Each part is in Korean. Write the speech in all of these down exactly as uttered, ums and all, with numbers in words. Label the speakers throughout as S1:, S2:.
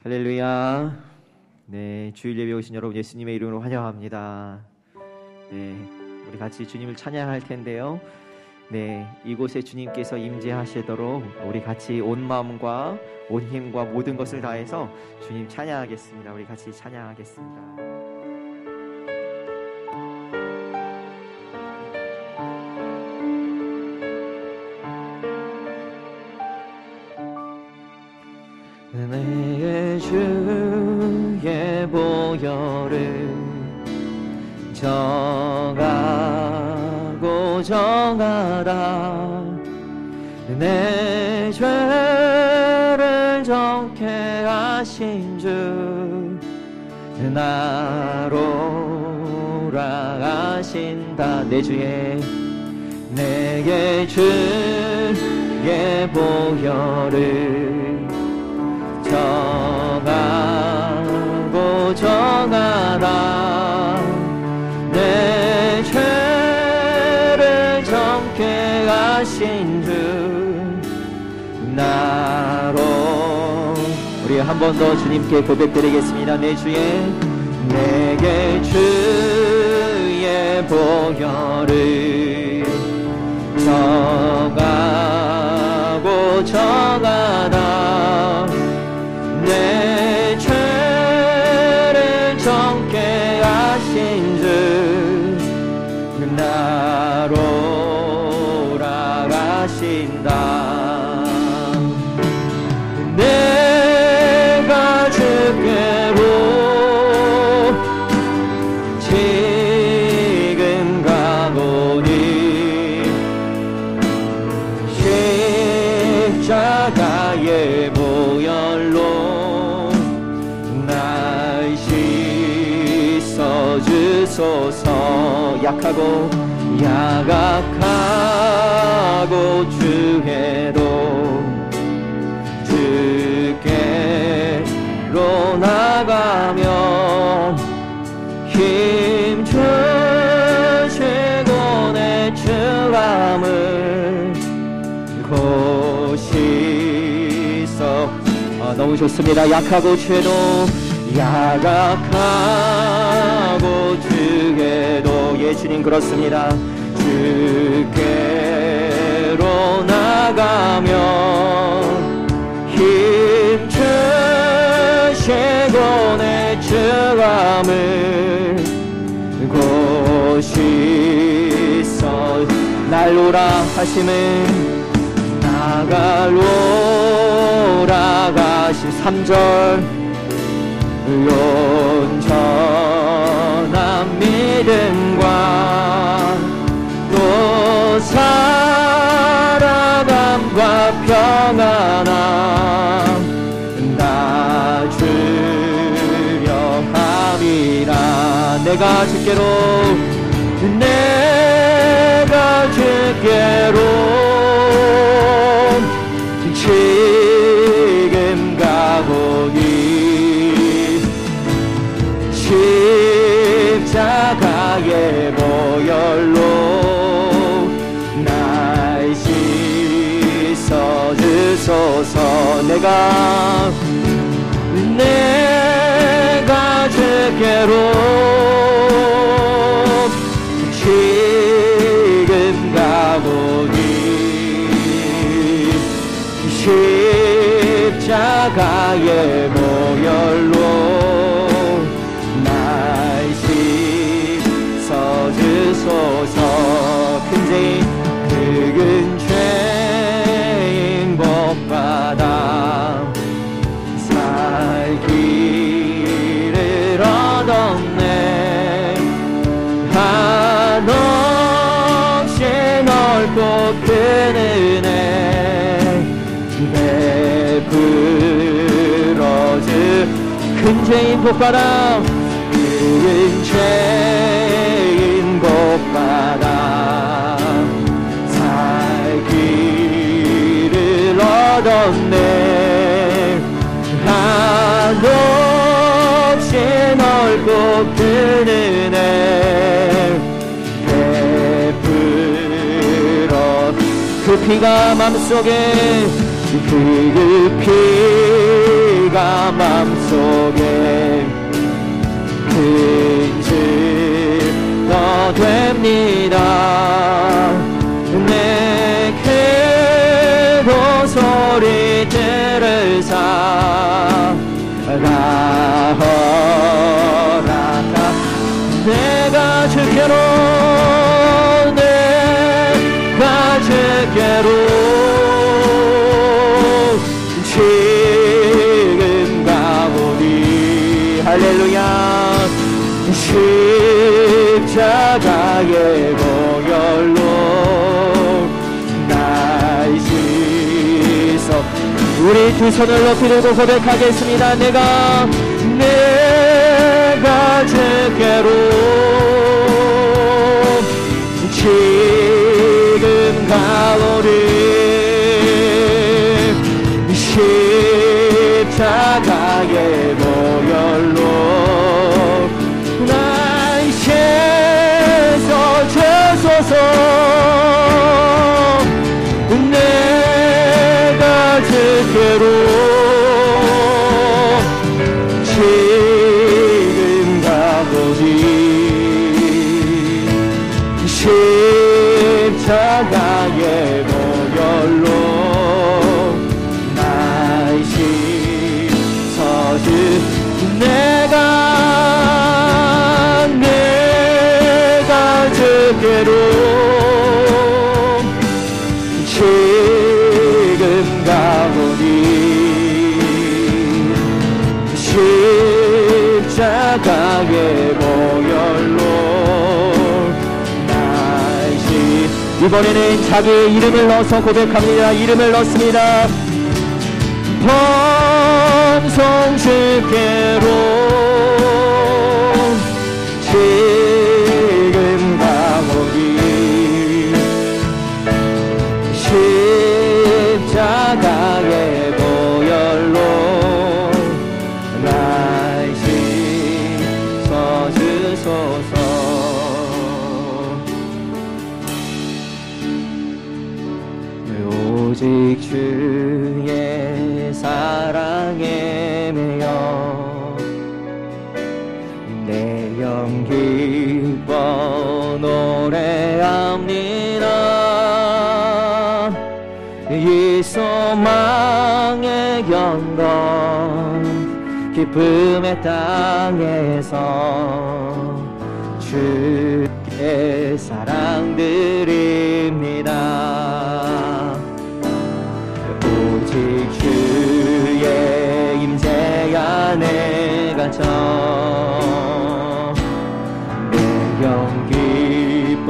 S1: 할렐루야. 네, 주일 예배 오신 여러분 예수님의 이름으로 환영합니다. 네, 우리 같이 주님을 찬양할 텐데요. 네, 이곳에 주님께서 임재하시도록 우리 같이 온 마음과 온 힘과 모든 것을 다해서 주님 찬양하겠습니다. 우리 같이 찬양하겠습니다. 내 주의 보혈을 정하고 정하다 내 죄를 정케 하신 주 나로라 하신다. 내 주의 내게 주의 보혈을 정하고 정하다 내 죄를 정케 하신 주 나로. 우리 한 번 더 주님께 고백드리겠습니다. 내 주의 내게 주의 보혈을 정하고 정하다 내 죄를 정케 하신 주 나로라 하신다. 내가 주께로 지금 가보니 십자가의 보혈로 날 씻어주소서. 약하고 야각하고 주께로 주께로 나가면 힘주시고 내 주함을 고시서. 아, 너무 좋습니다. 약하고 죄도 야각하고 주께도 예수님 그렇습니다. 주께로 나가면 힘주시고 내 주함을 고시서 날로라 하심은 나갈로라 가시. 삼 절 온전한 믿음과 또 살아감과 평안함 나 주려 함이라. 내가 주께로 내가 주께로 지금 가보니 십자가의 보혈로 날 씻어주소서. 내가 내가 주께로 지금 가보니 십자가의 보혈로 날 씻어주소서. 큰 죄인 큰 죄인 복받아 살 길을 얻었네. 한없이 넓고 큰 은혜 베풀어주. 큰 죄인 복받아 큰 죄인 복받아 살 길을 얻었네. 한없이 넓고 큰 은혜 베풀어. 그 피가 맘속에 그 피가 내가 맘속에 근심 얻됩니다. 내게도 소리 들으사 가허라가 내가 주께로 내가 주께로 지금 가보니 할렐루야 십자가의 보혈로 날 씻어 우리 두 손을 높이 들고 고백하겠습니다. 내가 내가 주께로 지금 가오리 십자가의 보혈로 날 씻어 주소서. 내가 주께로 지금 가보니 십자가의 보혈로 날 씻어주 내가 내가 주께로 지금 가보니 십자가의 보혈로 날 씻 이번에는 자기 이름을 넣어서 고백합니다. 이름을 넣습니다. 번성 주께로 지금 가오니 십자가의 보혈로 날 씻어 주소서. 오직 주의 사랑에 매여 내 영 기뻐 노래합니다. 이 소망의 경건 기쁨의 땅에서 주의 사랑 드립니다. 오직 주의 임재 안에 갇혀 내 영 기뻐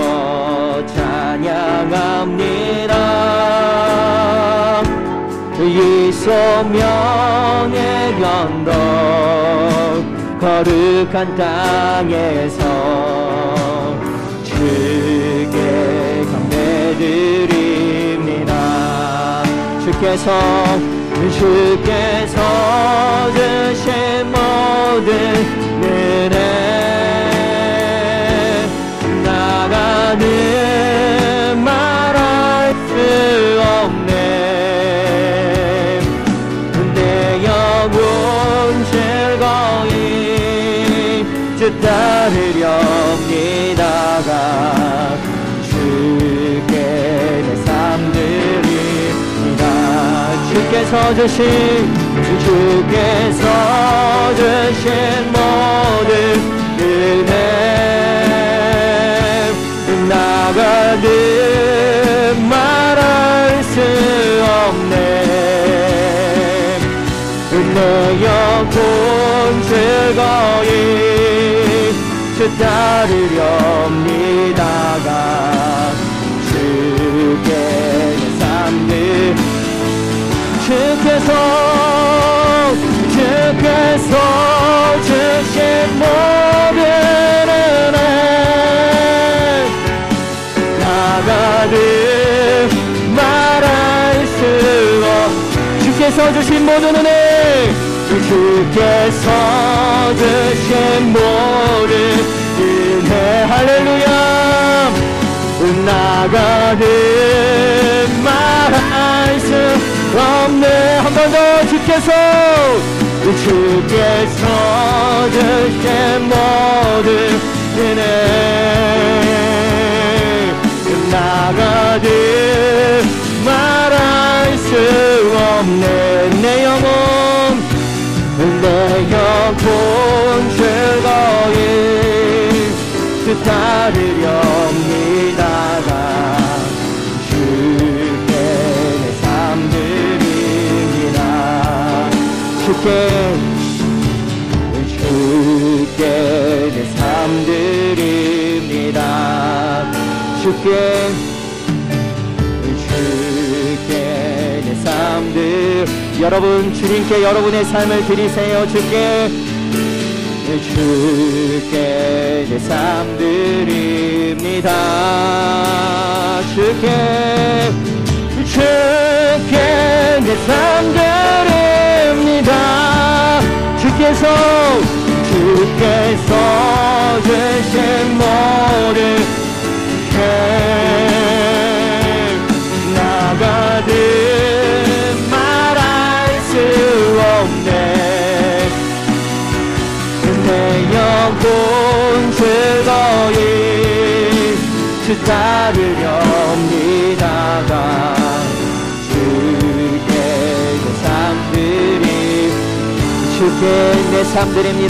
S1: 찬양합니다. 이 소명의 언덕 거룩한 땅에서 주께 감사드립니다. 주께서 주께서 주신 모든 은혜 나가는 말할 수 없네. 내 영혼 즐거이 주 따르렵니다가 주께 내 삶 드립니다. 주께서 주신 주께서 주신 모든 은혜 나가듯 말할 수 없네. 내 영혼 즐거이 주 따르렵니다가 주께 내 삶을 주께서 주께서 주신 모든 은혜 나가듯 말할 수 없 주께서 주신 모든 은혜 주께서 주신 모든 은혜 할렐루야 나가듯 말할 수 없네. 한 번 더 주께서 주 따르렵니다. 주께 내 삶 드립니다. 주께 주께 내 삶 드립니다. 주께 주께 내 삶 드 여러분 주님께 여러분의 삶을 드리세요. 주께 주께 내 삶 드립니다. 주께 주께 내 삶 드립니다. 주께서 주께서 주신 모든 죄 나가듯 말할 수 없네. 내 영혼 즐거이 주 따르렵니다가 주께 내 삶 드리 주께 내 삶 드립니다.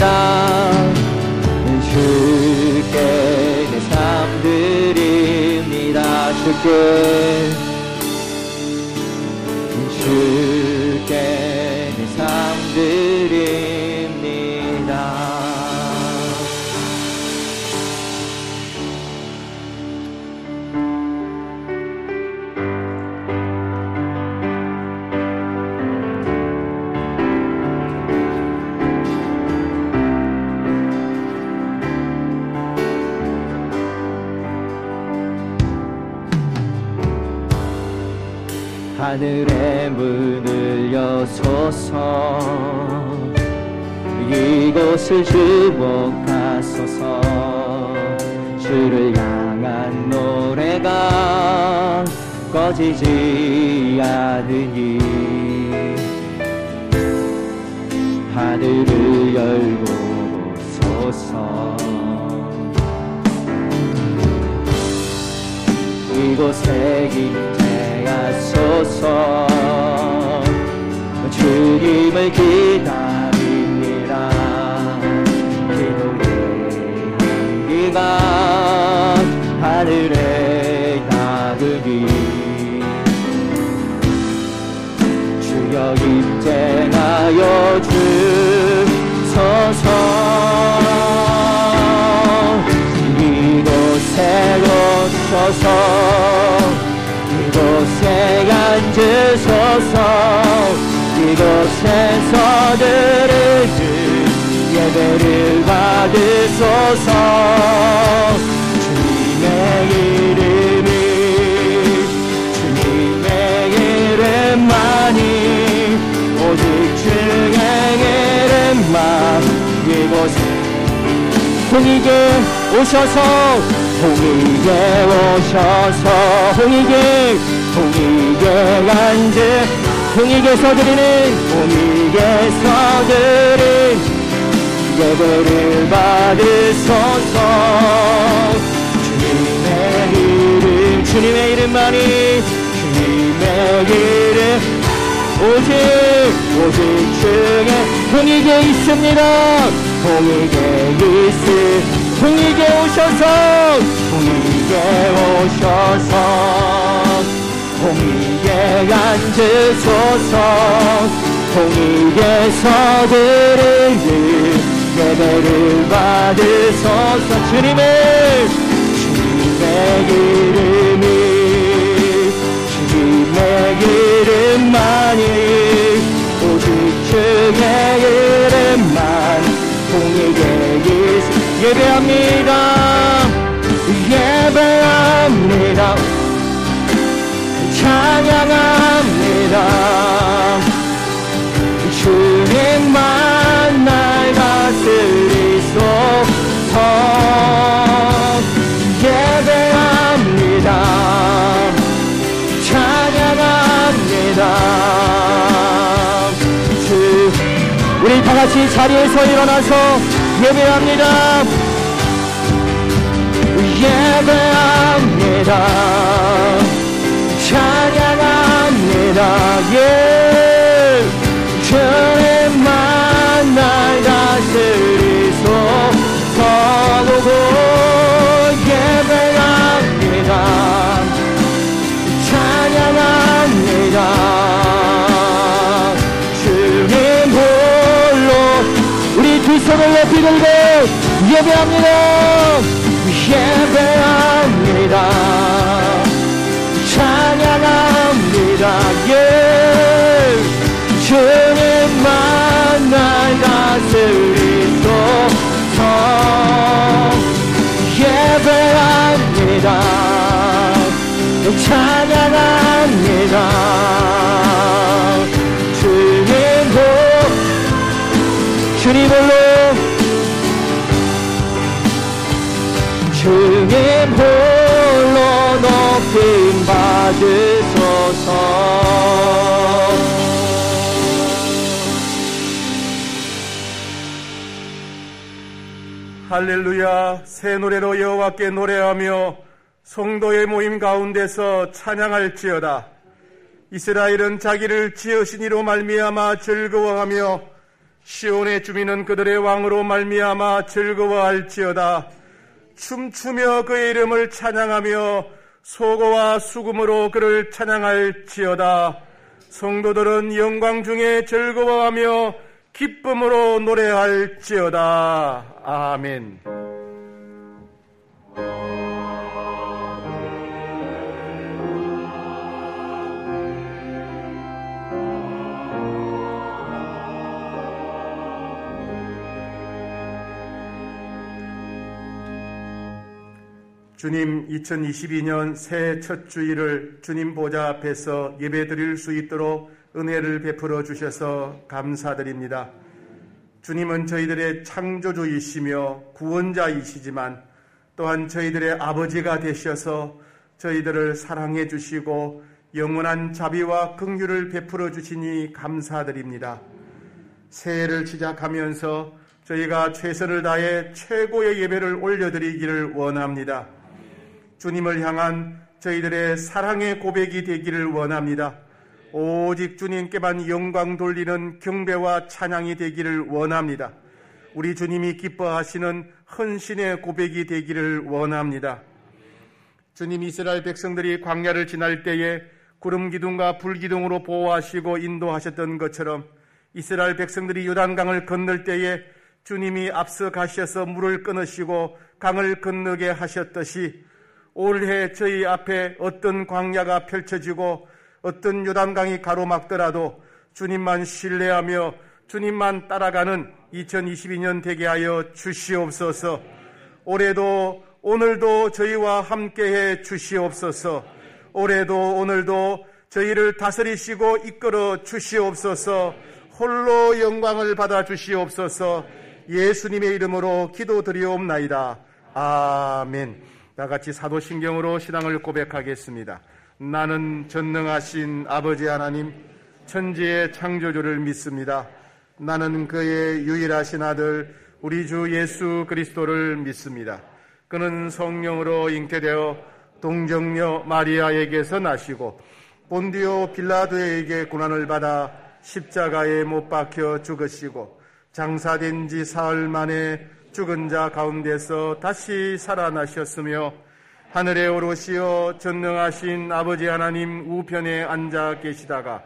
S1: 주께 내 삶 드립니다. 주께 주께 내 삶 드립니다. 하늘의 문을 여소서 이곳을 주목하소서. 주를 향한 노래가 꺼지지 않으니 하늘을 열고 보소서. 이곳에 임재하소서. 주님을 기다립니다. 기도의 향기가 하늘에 닿으니 주여 임재하여 주소서. 이곳에 오셔서 이곳에 앉으소서. 이곳에서 드리는 예배를 받으소서. 주님의 이름이 주님의 이름만이 오직 주의 이름만 이곳에 홍익에 오셔서 홍익에 오셔서 홍익에 홍익에 앉으 홍익에서 드리는 홍익에서 드린 예배를 받으소서. 주님의 이름 주님의 이름만이 주님의 이름 오직 오직 주의 홍익에 있습니다. 홍익에 있을 홍익에 오셔서 홍익에 오셔서 홍익에 앉으소서. 홍익에서 드리는 예배를 받으소서. 주님의 주님의 이름이 주님의 이름만이 오직 주의 이름만 홍익에 예배합니다. 예배합니다. 찬양합니다. 주님만 날 다스리소서. 예배합니다. 찬양합니다. 주 우리 다같이 자리에서 일어나서 예배합니다. 예배합니다. 찬양합니다. 예 주님만 날 다스리소서. 오고 두 손을 높이 들고 예배합니다. 예배합니다. 찬양합니다. 예. 주님만 날 다스리소서. 예배합니다. 찬양합니다. 주님 홀 주님 홀로 주님 홀로 높임 받으소서.
S2: 할렐루야. 새 노래로 여호와께 노래하며 성도의 모임 가운데서 찬양할지어다. 이스라엘은 자기를 지으신 이로 말미암아 즐거워하며 시온의 주민은 그들의 왕으로 말미암아 즐거워할지어다. 춤추며 그의 이름을 찬양하며 소고와 수금으로 그를 찬양할지어다. 성도들은 영광 중에 즐거워하며 기쁨으로 노래할지어다. 아멘. 주님, 이천이십이 년 새해 첫 주일을 주님 보좌 앞에서 예배드릴 수 있도록 은혜를 베풀어 주셔서 감사드립니다. 주님은 저희들의 창조주이시며 구원자이시지만 또한 저희들의 아버지가 되셔서 저희들을 사랑해 주시고 영원한 자비와 긍휼을 베풀어 주시니 감사드립니다. 새해를 시작하면서 저희가 최선을 다해 최고의 예배를 올려드리기를 원합니다. 주님을 향한 저희들의 사랑의 고백이 되기를 원합니다. 오직 주님께만 영광 돌리는 경배와 찬양이 되기를 원합니다. 우리 주님이 기뻐하시는 헌신의 고백이 되기를 원합니다. 주님, 이스라엘 백성들이 광야를 지날 때에 구름 기둥과 불 기둥으로 보호하시고 인도하셨던 것처럼 이스라엘 백성들이 요단강을 건널 때에 주님이 앞서 가셔서 물을 끊으시고 강을 건너게 하셨듯이 올해 저희 앞에 어떤 광야가 펼쳐지고 어떤 요단강이 가로막더라도 주님만 신뢰하며 주님만 따라가는 이천이십이 년 되게 하여 주시옵소서. 올해도 오늘도 저희와 함께해 주시옵소서. 올해도 오늘도 저희를 다스리시고 이끌어 주시옵소서. 홀로 영광을 받아 주시옵소서. 예수님의 이름으로 기도드리옵나이다. 아멘. 다같이 사도신경으로 신앙을 고백하겠습니다. 나는 전능하신 아버지 하나님, 천지의 창조주를 믿습니다. 나는 그의 유일하신 아들 우리 주 예수 그리스도를 믿습니다. 그는 성령으로 잉태되어 동정녀 마리아에게서 나시고 본디오 빌라도에게 고난을 받아 십자가에 못 박혀 죽으시고 장사된 지 사흘 만에 죽은 자 가운데서 다시 살아나셨으며 하늘에 오르시어 전능하신 아버지 하나님 우편에 앉아 계시다가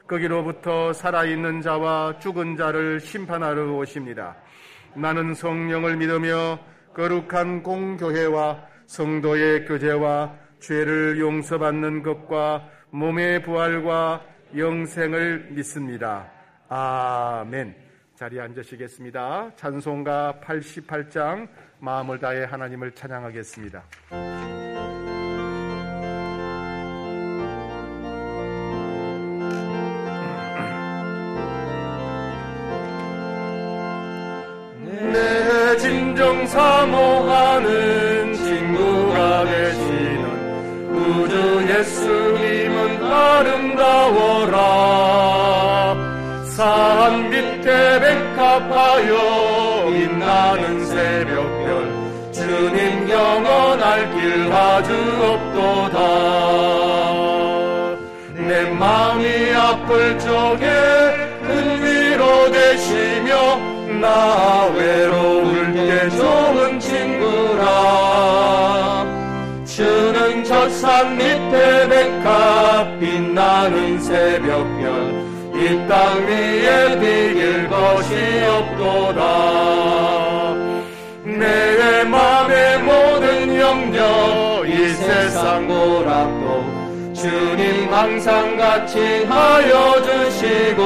S2: 거기로부터 살아있는 자와 죽은 자를 심판하러 오십니다. 나는 성령을 믿으며 거룩한 공교회와 성도의 교제와 죄를 용서받는 것과 몸의 부활과 영생을 믿습니다. 아멘. 자리에 앉으시겠습니다. 찬송가 팔십팔 장 마음을 다해 하나님을 찬양하겠습니다. 내 진정 사모하는 친구가 되시는 우주 예수님은 아름다워라. 산 밑에 백합하여 빛나는 새벽별 주님 영원할 길 아주 없도다. 내 마음이 아플 적에 큰 위로 되시며 나 외로울 때 좋은 친구라. 주는 저 산 밑에 백합 빛나는 새벽별 이 땅 위에 비길 것이 없도다. 항상 같이 하여 주시고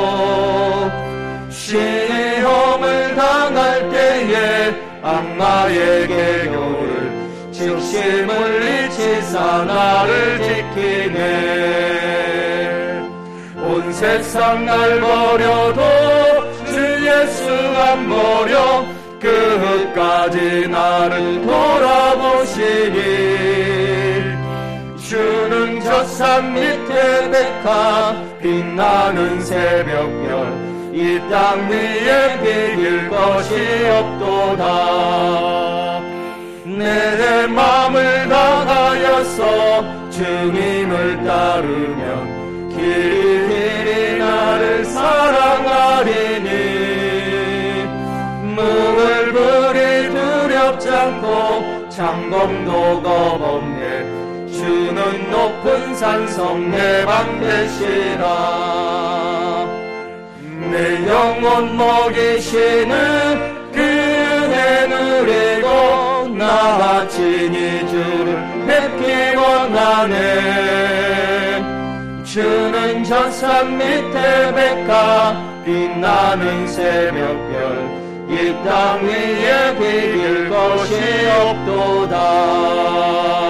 S2: 시험을 당할 때에 악마의 계교를 즉시 물리치사 나를 지키네. 온 세상 날 버려도 주 예수 안 버려 끝까지 나를 돌아보시니 주는 저 산 밑에 백합 빛나는 새벽별 이 땅 위에 비길 것이 없도다. 내 마음을 다하여서 주님을 따르면 길이 길이 나를 사랑하리니 묵을 불이 두렵지 않고 창검도 겁없네. 주는 높은 산성 내 방 되시라. 내 영혼 먹이시는 그 은혜 누리고 나 친히 주를 뵙기 원하네. 주는 저 산 밑에 백합 빛나는 새벽별 이 땅 위에 비길 것이 없도다.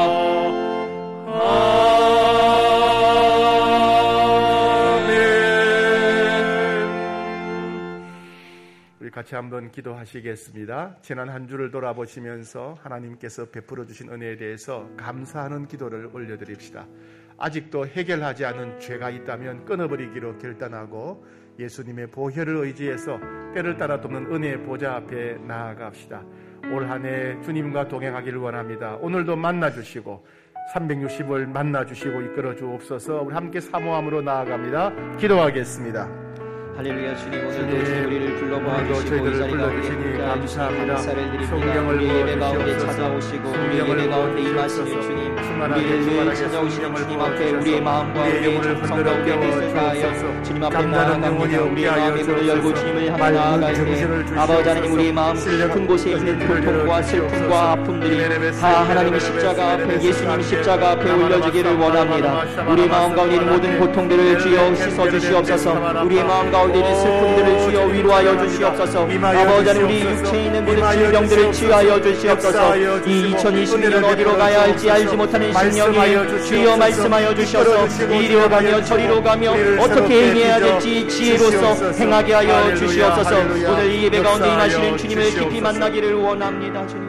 S3: 같이 한번 기도하시겠습니다. 지난 한 주를 돌아보시면서 하나님께서 베풀어 주신 은혜에 대해서 감사하는 기도를 올려드립시다. 아직도 해결하지 않은 죄가 있다면 끊어버리기로 결단하고 예수님의 보혈을 의지해서 때를 따라 돕는 은혜의 보좌 앞에 나아갑시다. 올 한 해 주님과 동행하기를 원합니다. 오늘도 만나주시고 삼백육십 일 만나주시고 이끌어 주옵소서. 우리 함께 사모함으로 나아갑니다. 기도하겠습니다.
S1: 할렐루야. 주님 오늘도 주님 우리를 불러모아 주시고 이 자리 가운데
S3: 감사합니다.
S1: 감사를 드립니다. 우리 예배 가운데 찾아오시고 우리 예배 가운데 임하시는 주님, 우리를 찾아오시는 주님 앞에 우리의 마음과 우리의 정성 가운데 뜻을 다하여 주님 앞에 나아갑니다. 우리의 마음의 문을 열고 주님을 향해 나아갈 때 아버지 하나님 우리의 마음 깊은 곳에 있는 고통과 슬픔과 아픔들이 다 하나님의 십자가 앞에 예수님 십자가 앞에 올려지기를 원합니다. 우리의 마음 가운데 있는 모든 고통들을 주여 씻어주시옵소서. 우리의 마음 가운데 있는 슬픔들을 주여 위로하여 주시옵소서. 아버지 하나님 우리 육체에 있는 모든 질병들을 치유하여 주시옵소서. 이 이천이십 년은 어디로 가야 할지 알지 못하는 심령이 주여 말씀하여 주셔서 이리로 가며 저리로 가며 어떻게 행해야 될지 지혜로서 행하게 하여 주시옵소서. 오늘 이 예배 가운데 임하시는 주님을 깊이 만나기를 원합니다. 주님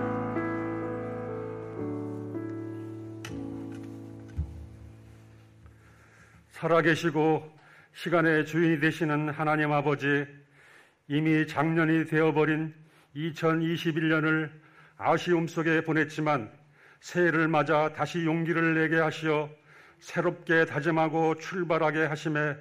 S4: 살아계시고 시간의 주인이 되시는 하나님 아버지, 이미 작년이 되어버린 이천이십일 년을 아쉬움 속에 보냈지만 새해를 맞아 다시 용기를 내게 하시어 새롭게 다짐하고 출발하게 하심에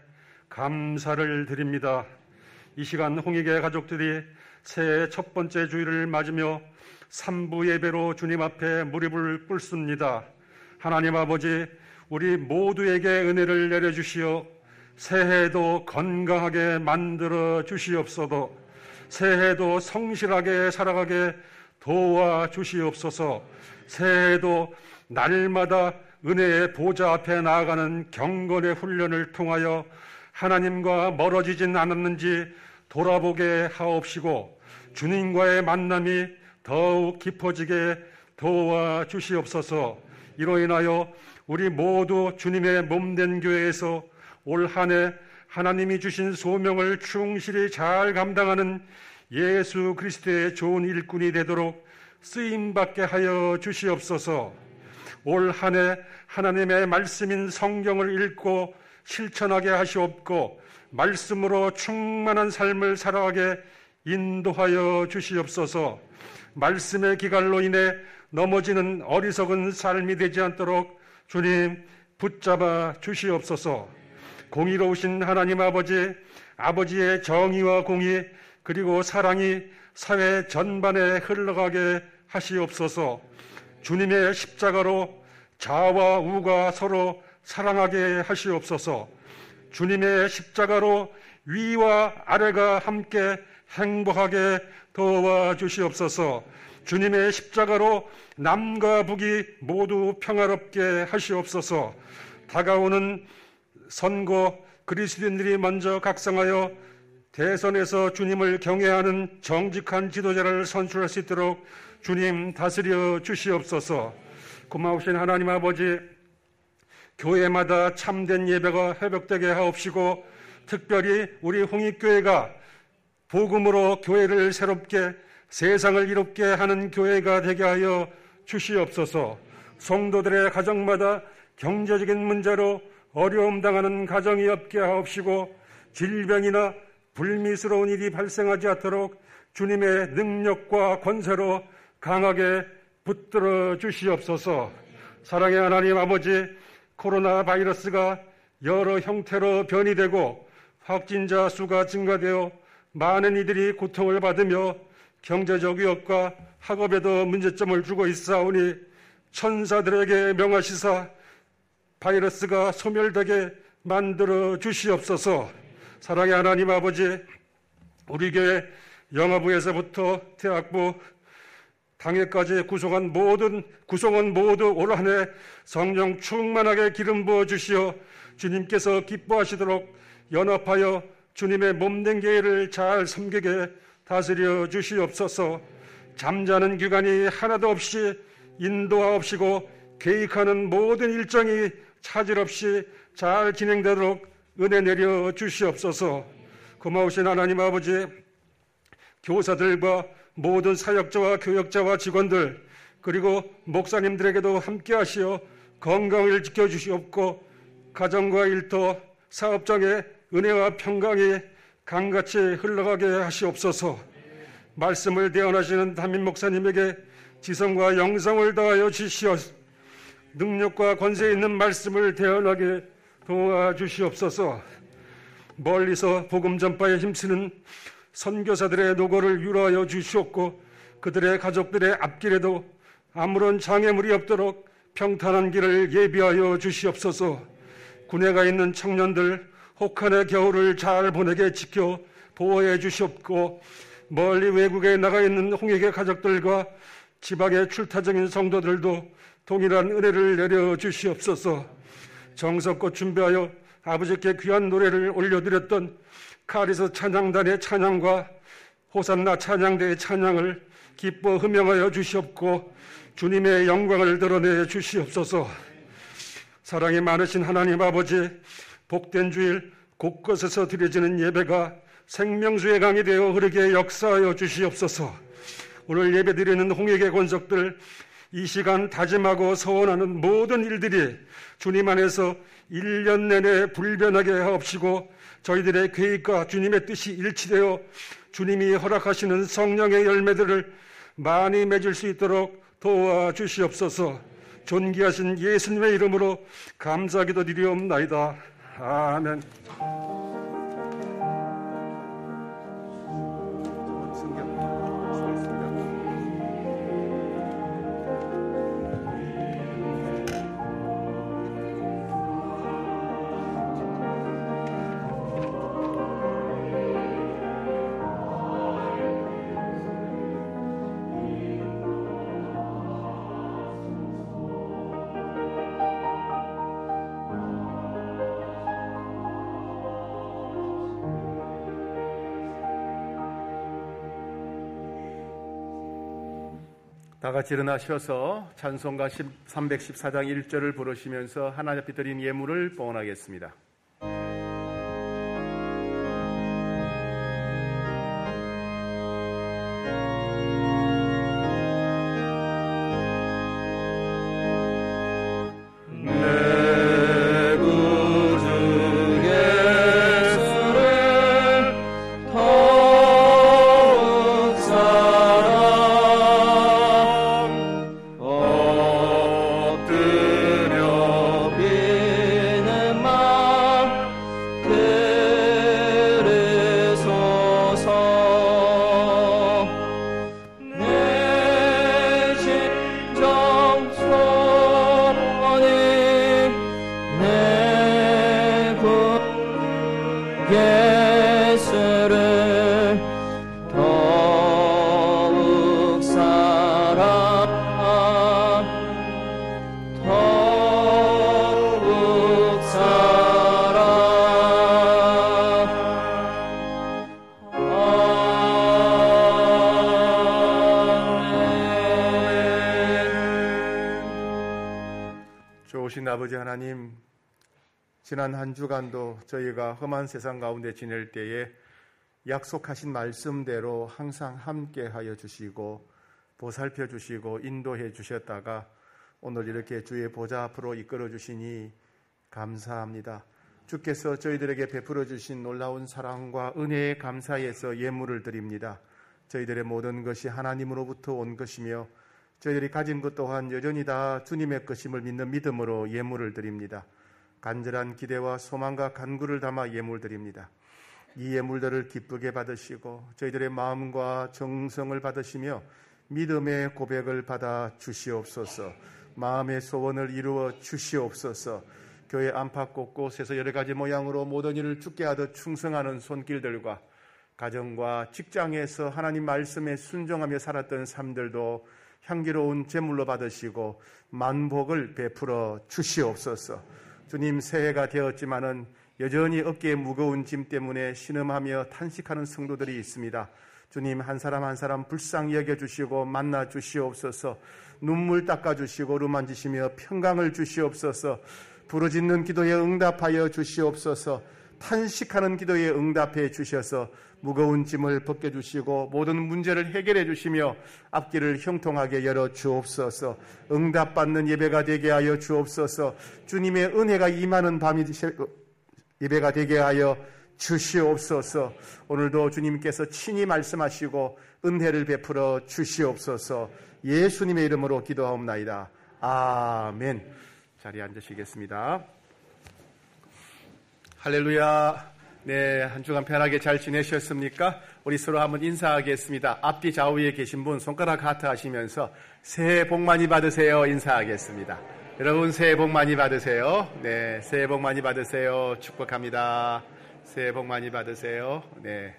S4: 감사를 드립니다. 이 시간 홍익의 가족들이 새해 첫 번째 주일을 맞으며 삼부 예배로 주님 앞에 무릎을 꿇습니다. 하나님 아버지, 우리 모두에게 은혜를 내려주시어 새해도 건강하게 만들어 주시옵소서. 새해도 성실하게 살아가게 도와 주시옵소서. 새해도 날마다 은혜의 보좌 앞에 나아가는 경건의 훈련을 통하여 하나님과 멀어지진 않았는지 돌아보게 하옵시고 주님과의 만남이 더욱 깊어지게 도와 주시옵소서. 이로 인하여 우리 모두 주님의 몸된 교회에서 올 한 해 하나님이 주신 소명을 충실히 잘 감당하는 예수 그리스도의 좋은 일꾼이 되도록 쓰임받게 하여 주시옵소서. 올 한 해 하나님의 말씀인 성경을 읽고 실천하게 하시옵고 말씀으로 충만한 삶을 살아가게 인도하여 주시옵소서. 말씀의 기갈로 인해 넘어지는 어리석은 삶이 되지 않도록 주님 붙잡아 주시옵소서. 공의로우신 하나님 아버지, 아버지의 정의와 공의 그리고 사랑이 사회 전반에 흘러가게 하시옵소서. 주님의 십자가로 자와 우가 서로 사랑하게 하시옵소서. 주님의 십자가로 위와 아래가 함께 행복하게 도와주시옵소서. 주님의 십자가로 남과 북이 모두 평화롭게 하시옵소서. 다가오는 선거 그리스도인들이 먼저 각성하여 대선에서 주님을 경외하는 정직한 지도자를 선출할 수 있도록 주님 다스려 주시옵소서. 고마우신 하나님 아버지, 교회마다 참된 예배가 회복되게 하옵시고 특별히 우리 홍익교회가 복음으로 교회를 새롭게 세상을 이롭게 하는 교회가 되게 하여 주시옵소서. 성도들의 가정마다 경제적인 문제로 어려움 당하는 가정이 없게 하옵시고 질병이나 불미스러운 일이 발생하지 않도록 주님의 능력과 권세로 강하게 붙들어 주시옵소서. 사랑의 하나님 아버지, 코로나 바이러스가 여러 형태로 변이되고 확진자 수가 증가되어 많은 이들이 고통을 받으며 경제적 위협과 학업에도 문제점을 주고 있사오니 천사들에게 명하시사 바이러스가 소멸되게 만들어 주시옵소서. 사랑의 하나님 아버지, 우리 교회 영어부에서부터 대학부 당회까지 구성한 모든 구성원 모두 올 한 해 성령 충만하게 기름 부어 주시어 주님께서 기뻐하시도록 연합하여 주님의 몸된 교회를 잘 섬기게 다스려 주시옵소서. 잠자는 기간이 하나도 없이 인도하옵시고 계획하는 모든 일정이 차질 없이 잘 진행되도록 은혜 내려 주시옵소서. 고마우신 하나님 아버지, 교사들과 모든 사역자와 교역자와 직원들 그리고 목사님들에게도 함께 하시어 건강을 지켜주시옵고 가정과 일터, 사업장의 은혜와 평강이 강같이 흘러가게 하시옵소서. 말씀을 대언하시는 담임 목사님에게 지성과 영성을 더하여 주시어 능력과 권세 있는 말씀을 대언하게 도와주시옵소서. 멀리서 복음 전파에 힘쓰는 선교사들의 노고를 위로하여 주시옵고 그들의 가족들의 앞길에도 아무런 장애물이 없도록 평탄한 길을 예비하여 주시옵소서. 군에 가 있는 청년들 혹한의 겨울을 잘 보내게 지켜 보호해 주시옵고 멀리 외국에 나가 있는 홍익의 가족들과 지방의 출타적인 성도들도 동일한 은혜를 내려 주시옵소서. 정성껏 준비하여 아버지께 귀한 노래를 올려드렸던 카리스 찬양단의 찬양과 호산나 찬양대의 찬양을 기뻐 흠명하여 주시옵고 주님의 영광을 드러내 주시옵소서. 사랑이 많으신 하나님 아버지, 복된 주일 곳곳에서 드려지는 예배가 생명수의 강이 되어 흐르게 역사하여 주시옵소서. 오늘 예배드리는 홍익의 권속들 이 시간 다짐하고 서원하는 모든 일들이 주님 안에서 일 년 내내 불변하게 하옵시고 저희들의 계획과 주님의 뜻이 일치되어 주님이 허락하시는 성령의 열매들을 많이 맺을 수 있도록 도와주시옵소서. 존귀하신 예수님의 이름으로 감사기도 드리옵나이다. 아멘.
S3: 다 같이 일어나셔서 찬송가 삼백십사 장 일 절을 부르시면서 하나님 앞에 드린 예물을 봉헌하겠습니다.
S2: 엎드려 비는 마
S3: 아버지 하나님, 지난 한 주간도 저희가 험한 세상 가운데 지낼 때에 약속하신 말씀대로 항상 함께하여 주시고 보살펴 주시고 인도해 주셨다가 오늘 이렇게 주의 보좌 앞으로 이끌어 주시니 감사합니다. 주께서 저희들에게 베풀어 주신 놀라운 사랑과 은혜에 감사해서 예물을 드립니다. 저희들의 모든 것이 하나님으로부터 온 것이며 저희들이 가진 것 또한 여전히 다 주님의 것임을 믿는 믿음으로 예물을 드립니다. 간절한 기대와 소망과 간구를 담아 예물 드립니다. 이 예물들을 기쁘게 받으시고 저희들의 마음과 정성을 받으시며 믿음의 고백을 받아 주시옵소서. 마음의 소원을 이루어 주시옵소서. 교회 안팎 곳곳에서 여러 가지 모양으로 모든 일을 주께 하듯 충성하는 손길들과 가정과 직장에서 하나님 말씀에 순종하며 살았던 삶들도 향기로운 제물로 받으시고 만복을 베풀어 주시옵소서. 주님, 새해가 되었지만은 여전히 어깨에 무거운 짐 때문에 신음하며 탄식하는 성도들이 있습니다. 주님, 한 사람 한 사람 불쌍히 여겨주시고 만나 주시옵소서. 눈물 닦아주시고 어루만지시며 평강을 주시옵소서. 부르짖는 기도에 응답하여 주시옵소서. 탄식하는 기도에 응답해 주셔서 무거운 짐을 벗겨주시고 모든 문제를 해결해 주시며 앞길을 형통하게 열어 주옵소서. 응답받는 예배가 되게 하여 주옵소서. 주님의 은혜가 임하는 밤이 예배가 되게 하여 주시옵소서. 오늘도 주님께서 친히 말씀하시고 은혜를 베풀어 주시옵소서. 예수님의 이름으로 기도하옵나이다. 아멘. 자리에 앉으시겠습니다. 할렐루야. 네, 한 주간 편하게 잘 지내셨습니까? 우리 서로 한번 인사하겠습니다. 앞뒤 좌우에 계신 분 손가락 하트 하시면서 새해 복 많이 받으세요 인사하겠습니다. 여러분 새해 복 많이 받으세요. 네, 새해 복 많이 받으세요. 축복합니다. 새해 복 많이 받으세요. 네.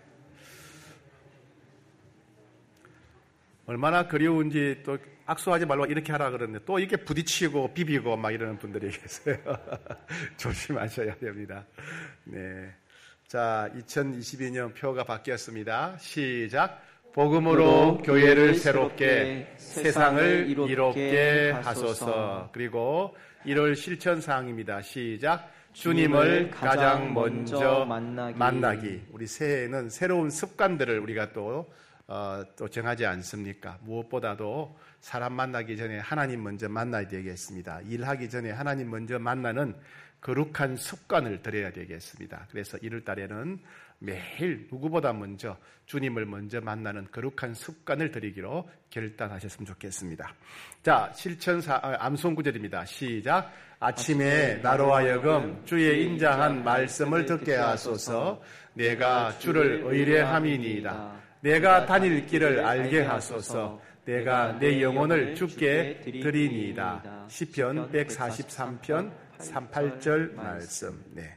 S3: 얼마나 그리운지 또 악수하지 말고 이렇게 하라 그러는데 또 이렇게 부딪히고 비비고 막 이러는 분들이 계세요. 조심하셔야 됩니다. 네. 자, 이천이십이 년 표가 바뀌었습니다. 시작. 복음으로 교회를 새롭게 세상을 이롭게 하소서. 그리고 일월 실천사항입니다. 시작. 주님을 가장 먼저 만나기. 만나기. 우리 새해에는 새로운 습관들을 우리가 또, 어, 또 정하지 않습니까? 무엇보다도 사람 만나기 전에 하나님 먼저 만나야 되겠습니다. 일하기 전에 하나님 먼저 만나는 거룩한 습관을 들여야 되겠습니다. 그래서 일월 달에는 매일 누구보다 먼저 주님을 먼저 만나는 거룩한 습관을 들이기로 결단하셨으면 좋겠습니다. 자, 실천사 암송 구절입니다. 시작. 아침에 나로 하여금 주의 인자한 말씀을 듣게 하소서. 내가 주를 의뢰함이니이다. 내가 다닐 길을 알게 하소서. 내가 내 영혼을 주께 드리니이다. 시편 백사십삼 편 삼십팔 절 말씀. 네.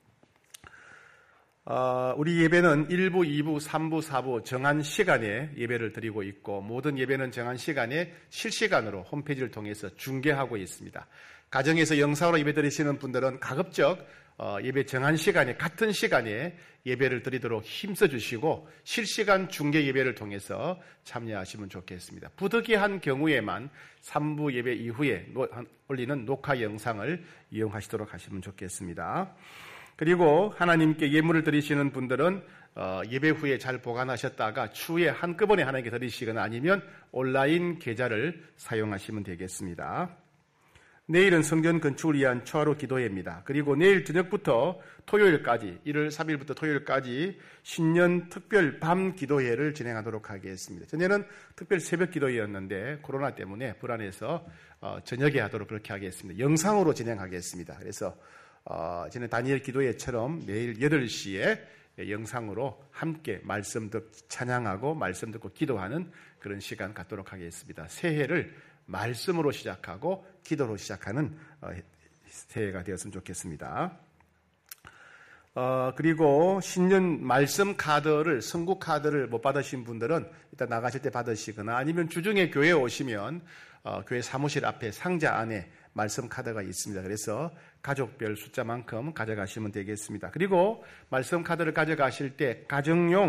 S3: 어, 우리 예배는 일 부, 이 부, 삼 부, 사 부 정한 시간에 예배를 드리고 있고 모든 예배는 정한 시간에 실시간으로 홈페이지를 통해서 중계하고 있습니다. 가정에서 영상으로 예배 드리시는 분들은 가급적 어, 예배 정한 시간에 같은 시간에 예배를 드리도록 힘써 주시고 실시간 중계 예배를 통해서 참여하시면 좋겠습니다. 부득이한 경우에만 삼 부 예배 이후에 노, 올리는 녹화 영상을 이용하시도록 하시면 좋겠습니다. 그리고 하나님께 예물을 드리시는 분들은 어, 예배 후에 잘 보관하셨다가 추후에 한꺼번에 하나님께 드리시거나 아니면 온라인 계좌를 사용하시면 되겠습니다. 내일은 성전 건축을 위한 초하루 기도회입니다. 그리고 내일 저녁부터 토요일까지 일월 삼 일부터 토요일까지 신년 특별 밤 기도회를 진행하도록 하겠습니다. 전에는 특별 새벽 기도회였는데 코로나 때문에 불안해서 어, 저녁에 하도록 그렇게 하겠습니다. 영상으로 진행하겠습니다. 그래서 어, 저는 다니엘 기도회처럼 내일 여덟 시에 영상으로 함께 말씀 듣고 찬양하고 말씀 듣고 기도하는 그런 시간 갖도록 하겠습니다. 새해를 말씀으로 시작하고 기도로 시작하는 새해가 되었으면 좋겠습니다. 어, 그리고 신년 말씀 카드를, 선구 카드를 못 받으신 분들은 일단 나가실 때 받으시거나 아니면 주중에 교회에 오시면 어, 교회 사무실 앞에 상자 안에 말씀 카드가 있습니다. 그래서 가족별 숫자만큼 가져가시면 되겠습니다. 그리고 말씀 카드를 가져가실 때 가정용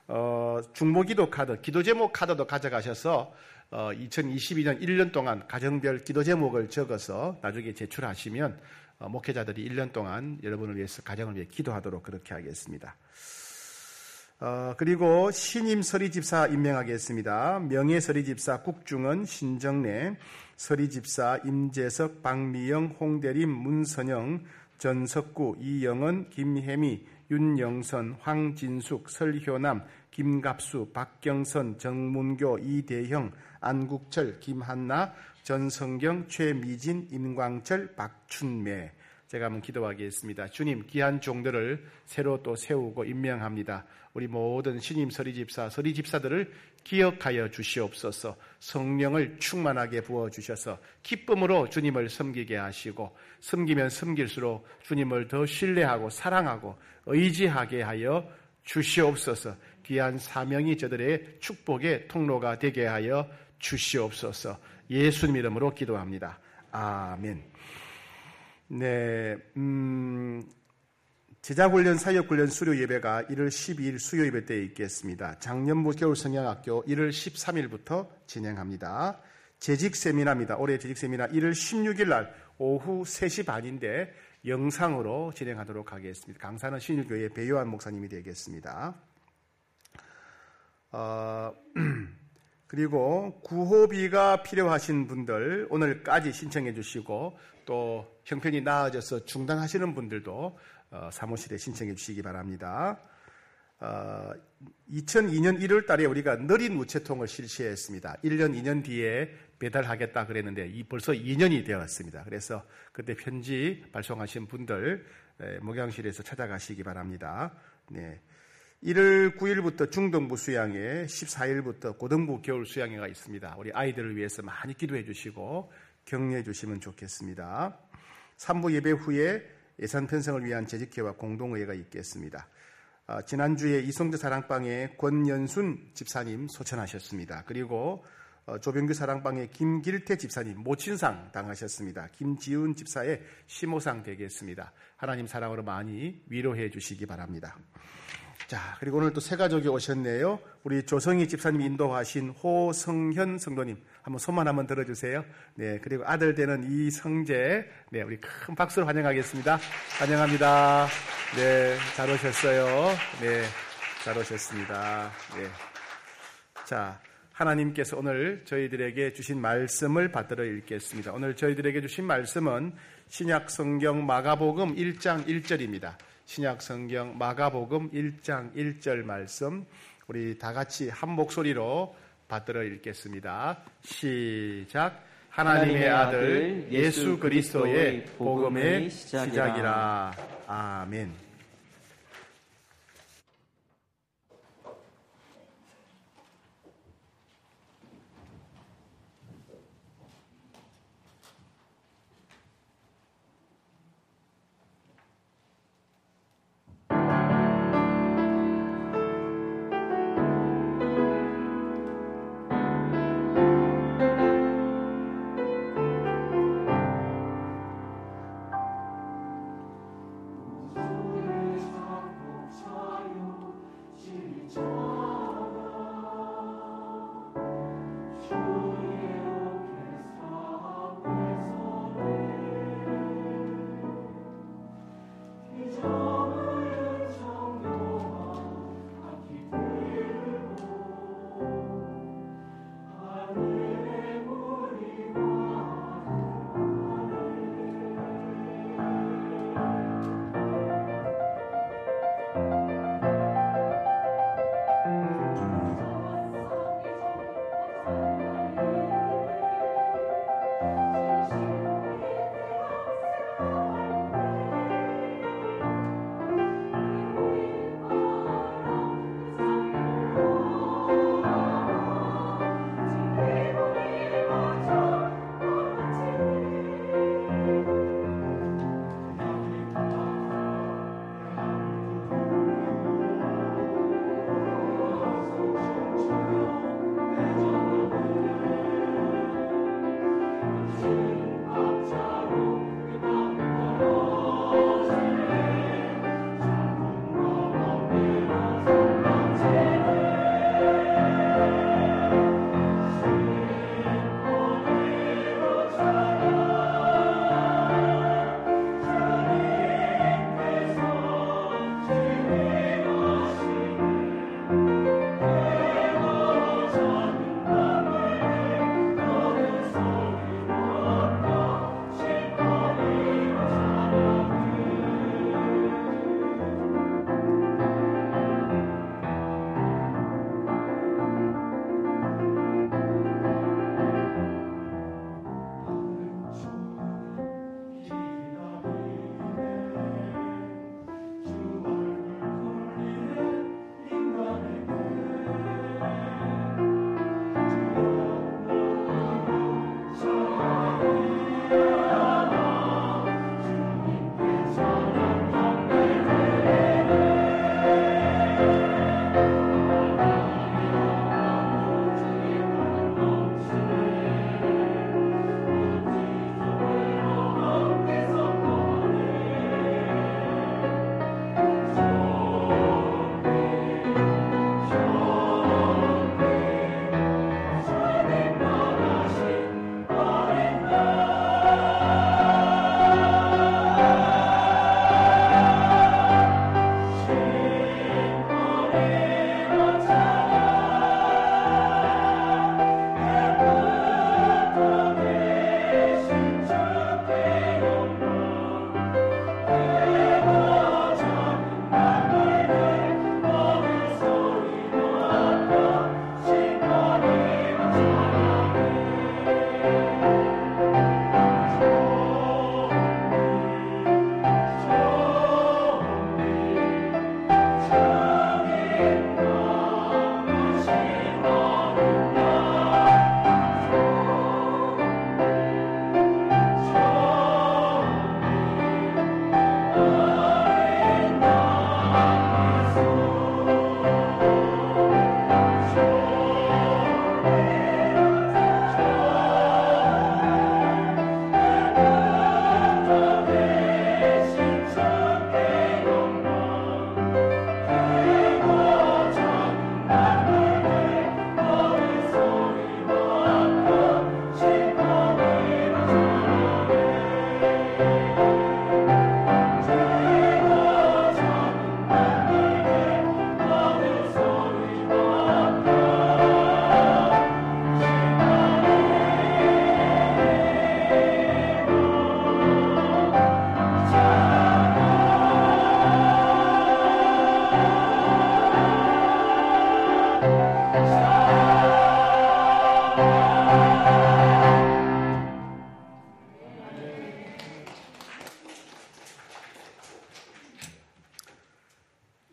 S3: 어, 중보기도 카드, 기도 제목 카드도 가져가셔서 어, 이천이십이 년 일 년 동안 가정별 기도 제목을 적어서 나중에 제출하시면 어, 목회자들이 일 년 동안 여러분을 위해서 가정을 위해 기도하도록 그렇게 하겠습니다. 어, 그리고 신임 서리집사 임명하겠습니다. 명예 서리집사 국중은 신정래, 서리집사 임재석, 박미영, 홍대림, 문선영, 전석구, 이영은, 김혜미, 윤영선, 황진숙, 설효남, 김갑수, 박경선, 정문교, 이대형, 안국철, 김한나, 전성경, 최미진, 임광철, 박춘매. 제가 한번 기도하겠습니다. 주님, 귀한 종들을 새로 또 세우고 임명합니다. 우리 모든 신임 서리집사, 서리집사들을 기억하여 주시옵소서. 성령을 충만하게 부어주셔서 기쁨으로 주님을 섬기게 하시고, 섬기면 섬길수록 주님을 더 신뢰하고 사랑하고 의지하게 하여 주시옵소서. 귀한 사명이 저들의 축복의 통로가 되게 하여 주시옵소서. 예수님 이름으로 기도합니다. 아멘. 네, 음, 제자훈련, 사역훈련 수료 예배가 일월 십이일 수요 예배 때 있겠습니다. 작년부 겨울성경학교 일월 십삼일부터 진행합니다. 재직 세미나입니다. 올해 재직 세미나 일월 십육일 날 오후 세 시 반인데 영상으로 진행하도록 하겠습니다. 강사는 신일교회 배요한 목사님이 되겠습니다. 어, 그리고 구호비가 필요하신 분들 오늘까지 신청해 주시고, 또 형편이 나아져서 중단하시는 분들도 어, 사무실에 신청해 주시기 바랍니다. 어, 이천이 년 일월 달에 우리가 느린 우체통을 실시했습니다. 일 년, 이 년 뒤에 배달하겠다 그랬는데 이 벌써 이 년이 되었습니다. 그래서 그때 편지 발송하신 분들 에, 목양실에서 찾아가시기 바랍니다. 네. 일월 구일부터 중등부 수양회, 십사일부터 고등부 겨울 수양회가 있습니다. 우리 아이들을 위해서 많이 기도해 주시고 격려해 주시면 좋겠습니다. 삼 부 예배 후에 예산 편성을 위한 재직회와 공동의회가 있겠습니다. 아, 지난주에 이성재 사랑방의 권연순 집사님 소천하셨습니다. 그리고 어, 조병규 사랑방의 김길태 집사님 모친상 당하셨습니다. 김지훈 집사의 시모상 되겠습니다. 하나님 사랑으로 많이 위로해 주시기 바랍니다. 자, 그리고 오늘 또 새 가족이 오셨네요. 우리 조성희 집사님이 인도하신 호성현 성도님, 한번 손만 한번 들어주세요. 네, 그리고 아들 되는 이성재, 네, 우리 큰 박수로 환영하겠습니다. 환영합니다. 네, 잘 오셨어요. 네, 잘 오셨습니다. 네. 자, 하나님께서 오늘 저희들에게 주신 말씀을 받들어 읽겠습니다. 오늘 저희들에게 주신 말씀은 신약 성경 마가복음 일 장 일 절입니다. 신약 성경 마가복음 일 장 일 절 말씀 우리 다 같이 한 목소리로 받들어 읽겠습니다. 시작. 하나님의 아들 예수 그리스도의 복음의 시작이라. 아멘.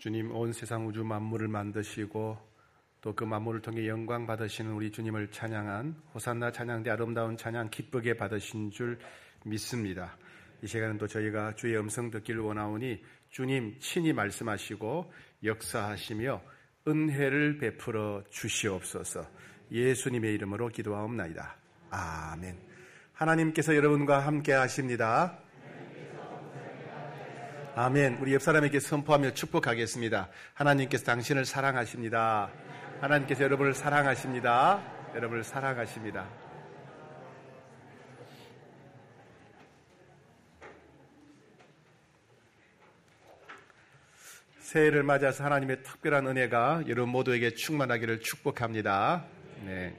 S3: 주님 온 세상 우주 만물을 만드시고 또 그 만물을 통해 영광 받으시는 우리 주님을 찬양한 호산나 찬양대 아름다운 찬양 기쁘게 받으신 줄 믿습니다. 이 시간은 또 저희가 주의 음성 듣기를 원하오니 주님 친히 말씀하시고 역사하시며 은혜를 베풀어 주시옵소서. 예수님의 이름으로 기도하옵나이다. 아멘. 하나님께서 여러분과 함께 하십니다. 아멘. 우리 옆 사람에게 선포하며 축복하겠습니다. 하나님께서 당신을 사랑하십니다. 하나님께서 여러분을 사랑하십니다. 여러분을 사랑하십니다. 새해를 맞아서 하나님의 특별한 은혜가 여러분 모두에게 충만하기를 축복합니다. 네.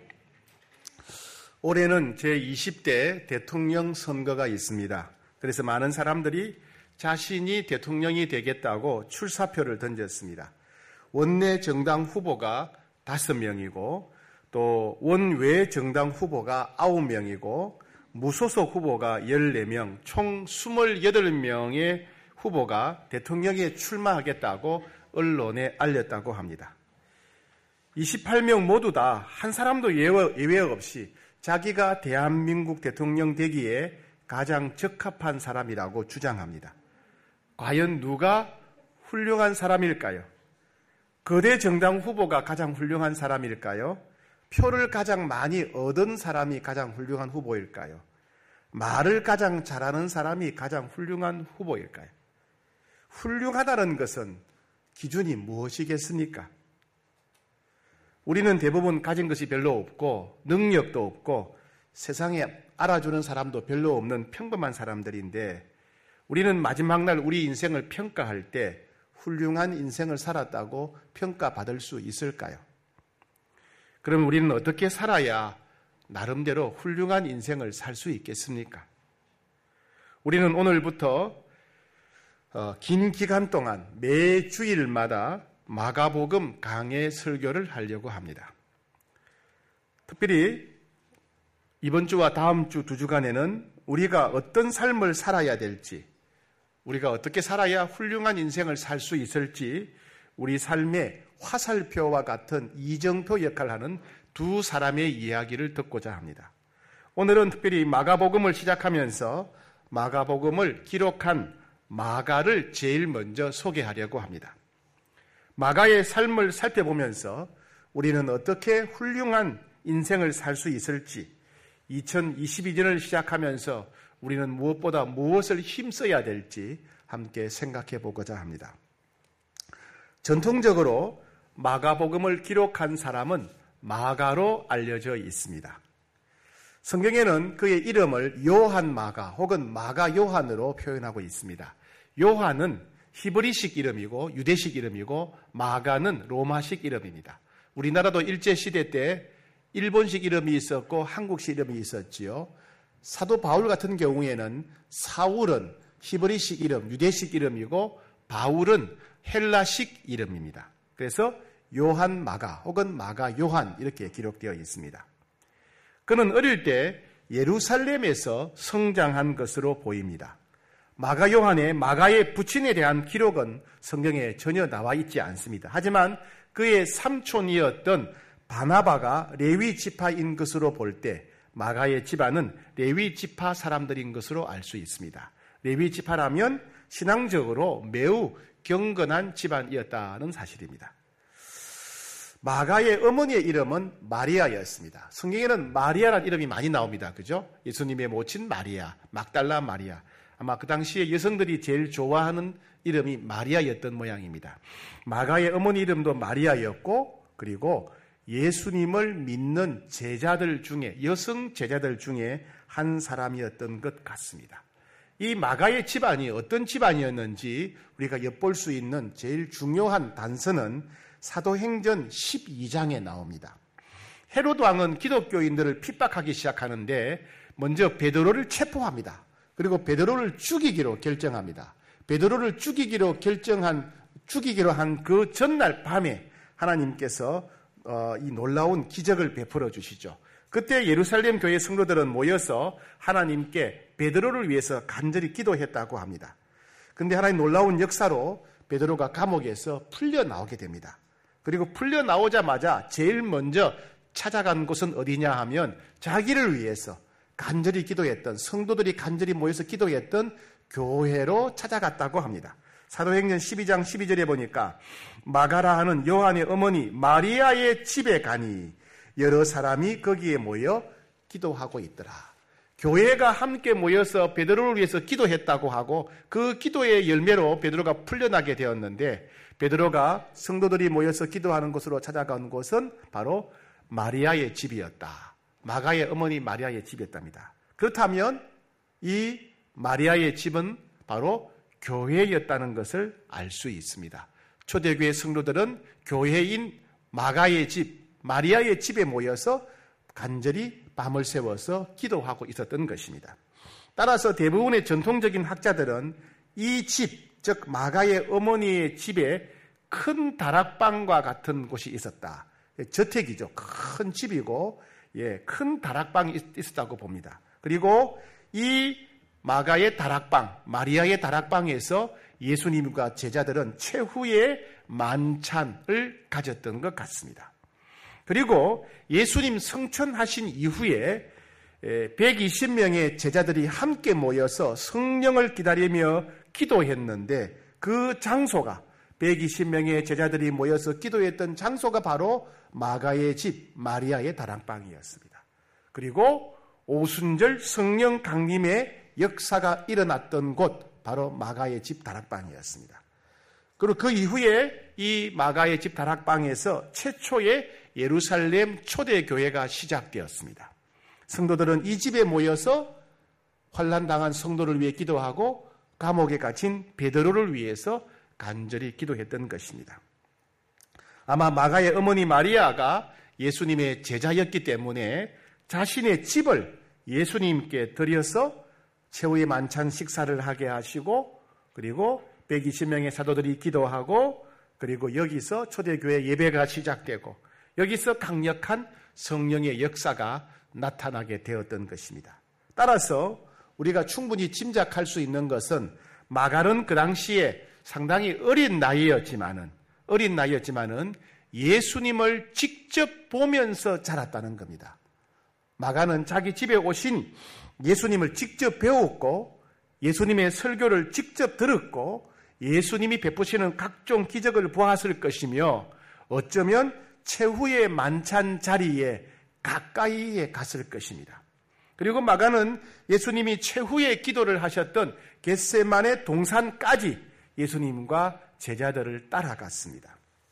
S3: 올해는 제이십 대 대통령 선거가 있습니다. 그래서 많은 사람들이 자신이 대통령이 되겠다고 출사표를 던졌습니다. 원내 정당 후보가 다섯 명이고 또 원외 정당 후보가 아홉 명이고 무소속 후보가 열네 명, 총 이십팔 명의 후보가 대통령에 출마하겠다고 언론에 알렸다고 합니다. 이십팔 명 모두 다 한 사람도 예외 없이 자기가 대한민국 대통령 되기에 가장 적합한 사람이라고 주장합니다. 과연 누가 훌륭한 사람일까요? 거대 정당 후보가 가장 훌륭한 사람일까요? 표를 가장 많이 얻은 사람이 가장 훌륭한 후보일까요? 말을 가장 잘하는 사람이 가장 훌륭한 후보일까요? 훌륭하다는 것은 기준이 무엇이겠습니까? 우리는 대부분 가진 것이 별로 없고 능력도 없고 세상에 알아주는 사람도 별로 없는 평범한 사람들인데 우리는 마지막 날 우리 인생을 평가할 때 훌륭한 인생을 살았다고 평가받을 수 있을까요? 그럼 우리는 어떻게 살아야 나름대로 훌륭한 인생을 살 수 있겠습니까? 우리는 오늘부터 긴 기간 동안 매 주일마다 마가복음 강해 설교를 하려고 합니다. 특별히 이번 주와 다음 주 두 주간에는 우리가 어떤 삶을 살아야 될지, 우리가 어떻게 살아야 훌륭한 인생을 살 수 있을지 우리 삶의 화살표와 같은 이정표 역할을 하는 두 사람의 이야기를 듣고자 합니다. 오늘은 특별히 마가복음을 시작하면서 마가복음을 기록한 마가를 제일 먼저 소개하려고 합니다. 마가의 삶을 살펴보면서 우리는 어떻게 훌륭한 인생을 살 수 있을지, 이천이십이 년을 시작하면서 우리는 무엇보다 무엇을 힘써야 될지 함께 생각해 보고자 합니다. 전통적으로 마가복음을 기록한 사람은 마가로 알려져 있습니다. 성경에는 그의 이름을 요한 마가 혹은 마가 요한으로 표현하고 있습니다. 요한은 히브리식 이름이고 유대식 이름이고 마가는 로마식 이름입니다. 우리나라도 일제시대 때 일본식 이름이 있었고 한국식 이름이 있었지요. 사도 바울 같은 경우에는 사울은 히브리식 이름, 유대식 이름이고 바울은 헬라식 이름입니다. 그래서 요한 마가 혹은 마가 요한 이렇게 기록되어 있습니다. 그는 어릴 때 예루살렘에서 성장한 것으로 보입니다. 마가 요한의 마가의 부친에 대한 기록은 성경에 전혀 나와 있지 않습니다. 하지만 그의 삼촌이었던 바나바가 레위 지파인 것으로 볼 때 마가의 집안은 레위 지파 사람들인 것으로 알 수 있습니다. 레위 지파라면 신앙적으로 매우 경건한 집안이었다는 사실입니다. 마가의 어머니의 이름은 마리아였습니다. 성경에는 마리아라는 이름이 많이 나옵니다. 그죠? 예수님의 모친 마리아, 막달라 마리아. 아마 그 당시에 여성들이 제일 좋아하는 이름이 마리아였던 모양입니다. 마가의 어머니 이름도 마리아였고, 그리고 예수님을 믿는 제자들 중에, 여성 제자들 중에 한 사람이었던 것 같습니다. 이 마가의 집안이 어떤 집안이었는지 우리가 엿볼 수 있는 제일 중요한 단서는 사도행전 십이 장에 나옵니다. 헤로드 왕은 기독교인들을 핍박하기 시작하는데 먼저 베드로를 체포합니다. 그리고 베드로를 죽이기로 결정합니다. 베드로를 죽이기로 결정한, 죽이기로 한 그 전날 밤에 하나님께서 어, 이 놀라운 기적을 베풀어 주시죠. 그때 예루살렘 교회 성도들은 모여서 하나님께 베드로를 위해서 간절히 기도했다고 합니다. 그런데 하나님 놀라운 역사로 베드로가 감옥에서 풀려 나오게 됩니다. 그리고 풀려 나오자마자 제일 먼저 찾아간 곳은 어디냐 하면 자기를 위해서 간절히 기도했던, 성도들이 간절히 모여서 기도했던 교회로 찾아갔다고 합니다. 사도행전 십이 장 십이 절에 보니까 마가라 하는 요한의 어머니 마리아의 집에 가니 여러 사람이 거기에 모여 기도하고 있더라. 교회가 함께 모여서 베드로를 위해서 기도했다고 하고 그 기도의 열매로 베드로가 풀려나게 되었는데, 베드로가 성도들이 모여서 기도하는 곳으로 찾아간 곳은 바로 마리아의 집이었다. 마가의 어머니 마리아의 집이었답니다. 그렇다면 이 마리아의 집은 바로 교회였다는 것을 알 수 있습니다. 초대교회 성도들은 교회인 마가의 집, 마리아의 집에 모여서 간절히 밤을 새워서 기도하고 있었던 것입니다. 따라서 대부분의 전통적인 학자들은 이 집, 즉 마가의 어머니의 집에 큰 다락방과 같은 곳이 있었다. 저택이죠. 큰 집이고 예, 큰 다락방이 있었다고 봅니다. 그리고 이 마가의 다락방, 마리아의 다락방에서 예수님과 제자들은 최후의 만찬을 가졌던 것 같습니다. 그리고 예수님 성천하신 이후에 백이십 명의 제자들이 함께 모여서 성령을 기다리며 기도했는데, 그 장소가, 백이십 명의 제자들이 모여서 기도했던 장소가 바로 마가의 집, 마리아의 다락방이었습니다. 그리고 오순절 성령 강림의 역사가 일어났던 곳, 바로 마가의 집 다락방이었습니다. 그리고 그 이후에 이 마가의 집 다락방에서 최초의 예루살렘 초대교회가 시작되었습니다. 성도들은 이 집에 모여서 환난당한 성도를 위해 기도하고 감옥에 갇힌 베드로를 위해서 간절히 기도했던 것입니다. 아마 마가의 어머니 마리아가 예수님의 제자였기 때문에 자신의 집을 예수님께 드려서 최후의 만찬 식사를 하게 하시고, 그리고 백이십 명의 사도들이 기도하고, 그리고 여기서 초대교회 예배가 시작되고, 여기서 강력한 성령의 역사가 나타나게 되었던 것입니다. 따라서 우리가 충분히 짐작할 수 있는 것은 마가는 그 당시에 상당히 어린 나이였지만은, 어린 나이였지만은 예수님을 직접 보면서 자랐다는 겁니다. 마가는 자기 집에 오신 예수님을 직접 배웠고, 예수님의 설교를 직접 들었고, 예수님이 베푸시는 각종 기적을 보았을 것이며, 어쩌면 최후의 만찬 자리에 가까이에 갔을 것입니다. 그리고 마가는 예수님이 최후의 기도를 하셨던 겟세마네 동산까지 예수님과 제자들을 따라갔습니다.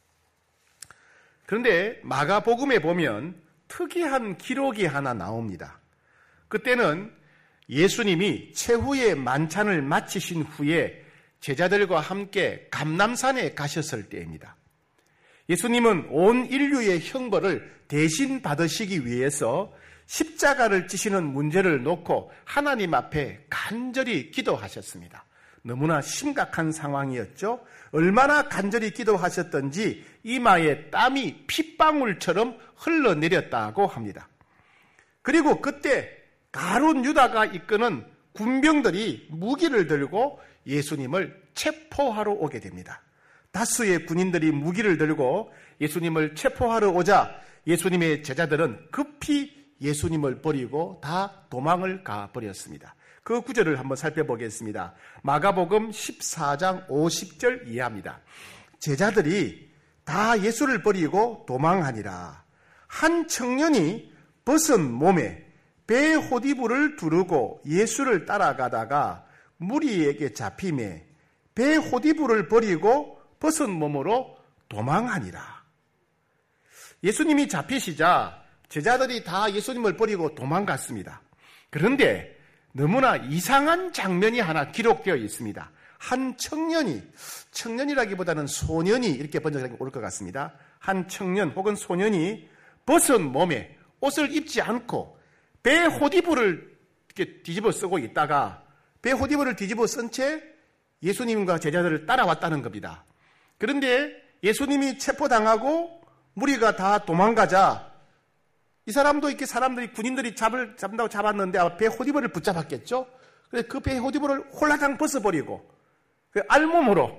S3: 그런데 마가복음에 보면 특이한 기록이 하나 나옵니다. 그때는 예수님이 최후의 만찬을 마치신 후에 제자들과 함께 감람산에 가셨을 때입니다. 예수님은 온 인류의 형벌을 대신 받으시기 위해서 십자가를 지시는 문제를 놓고 하나님 앞에 간절히 기도하셨습니다. 너무나 심각한 상황이었죠. 얼마나 간절히 기도하셨던지 이마에 땀이 핏방울처럼 흘러내렸다고 합니다. 그리고 그때 가룟 유다가 이끄는 군병들이 무기를 들고 예수님을 체포하러 오게 됩니다. 다수의 군인들이 무기를 들고 예수님을 체포하러 오자 예수님의 제자들은 급히 예수님을 버리고 다 도망을 가버렸습니다. 그 구절을 한번 살펴보겠습니다. 마가복음 십사 장 오십 절 이하입니다. 제자들이 다 예수를 버리고 도망하니라. 한 청년이 벗은 몸에 배 호디부를 두르고 예수를 따라가다가 무리에게 잡히매 배 호디부를 버리고 벗은 몸으로 도망하니라. 예수님이 잡히시자 제자들이 다 예수님을 버리고 도망갔습니다. 그런데 너무나 이상한 장면이 하나 기록되어 있습니다. 한 청년이, 청년이라기보다는 소년이 이렇게 번역하는 게 옳을 것 같습니다. 한 청년 혹은 소년이 벗은 몸에 옷을 입지 않고 배 호디부를 이렇게 뒤집어 쓰고 있다가 배 호디부를 뒤집어 쓴 채 예수님과 제자들을 따라왔다는 겁니다. 그런데 예수님이 체포당하고 무리가 다 도망가자 이 사람도 이렇게 사람들이 군인들이 잡을 잡는다고 잡았는데 배 호디부를 붙잡았겠죠. 그래서 그 배 호디부를 홀라당 벗어버리고 그 알몸으로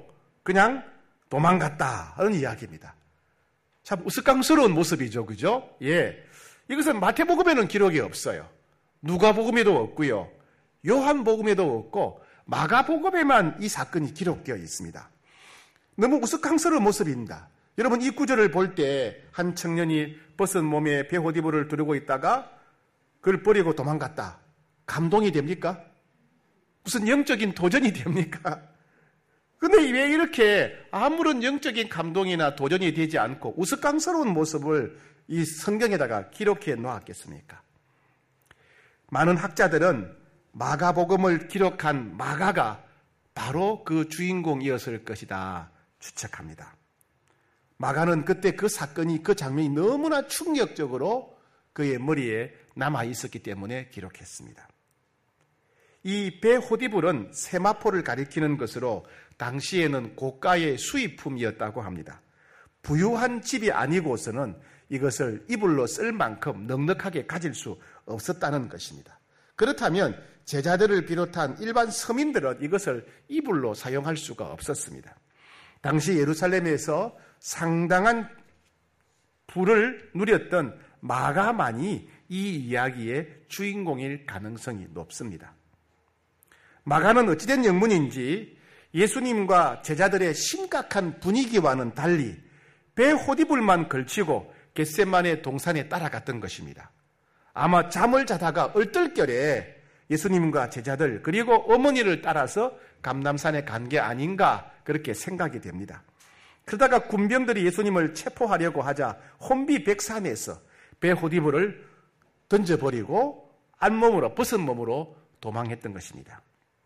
S3: 그냥 도망갔다 하는 이야기입니다. 참 우스꽝스러운 모습이죠. 그죠? 예. 이것은 마태복음에는 기록이 없어요. 누가복음에도 없고요. 요한복음에도 없고 마가복음에만 이 사건이 기록되어 있습니다. 너무 우스꽝스러운 모습입니다. 여러분 이 구절을 볼 때 한 청년이 벗은 몸에 배호디브를 두르고 있다가 그걸 버리고 도망갔다. 감동이 됩니까? 무슨 영적인 도전이 됩니까? 근데 왜 이렇게 아무런 영적인 감동이나 도전이 되지 않고 우스꽝스러운 모습을 이 성경에다가 기록해 놓았겠습니까? 많은 학자들은 마가복음을 기록한 마가가 바로 그 주인공이었을 것이다 추측합니다. 마가는 그때 그 사건이 그 장면이 너무나 충격적으로 그의 머리에 남아 있었기 때문에 기록했습니다. 이 배호디불은 세마포를 가리키는 것으로 당시에는 고가의 수입품이었다고 합니다. 부유한 집이 아니고서는 이것을 이불로 쓸 만큼 넉넉하게 가질 수 없었다는 것입니다. 그렇다면 제자들을 비롯한 일반 서민들은 이것을 이불로 사용할 수가 없었습니다. 당시 예루살렘에서 상당한 부를 누렸던 마가만이 이 이야기의 주인공일 가능성이 높습니다. 마가는 어찌된 영문인지 예수님과 제자들의 심각한 분위기와는 달리 배호디불만 걸치고 겟세마네 동산에 따라갔던 것입니다. 아마 잠을 자다가 얼떨결에 예수님과 제자들 그리고 어머니를 따라서 감람산에 간 게 아닌가 그렇게 생각이 됩니다. 그러다가 군병들이 예수님을 체포하려고 하자 혼비백산에서 배호디불을 던져버리고 안몸으로 벗은 몸으로 도망했던 것입니다.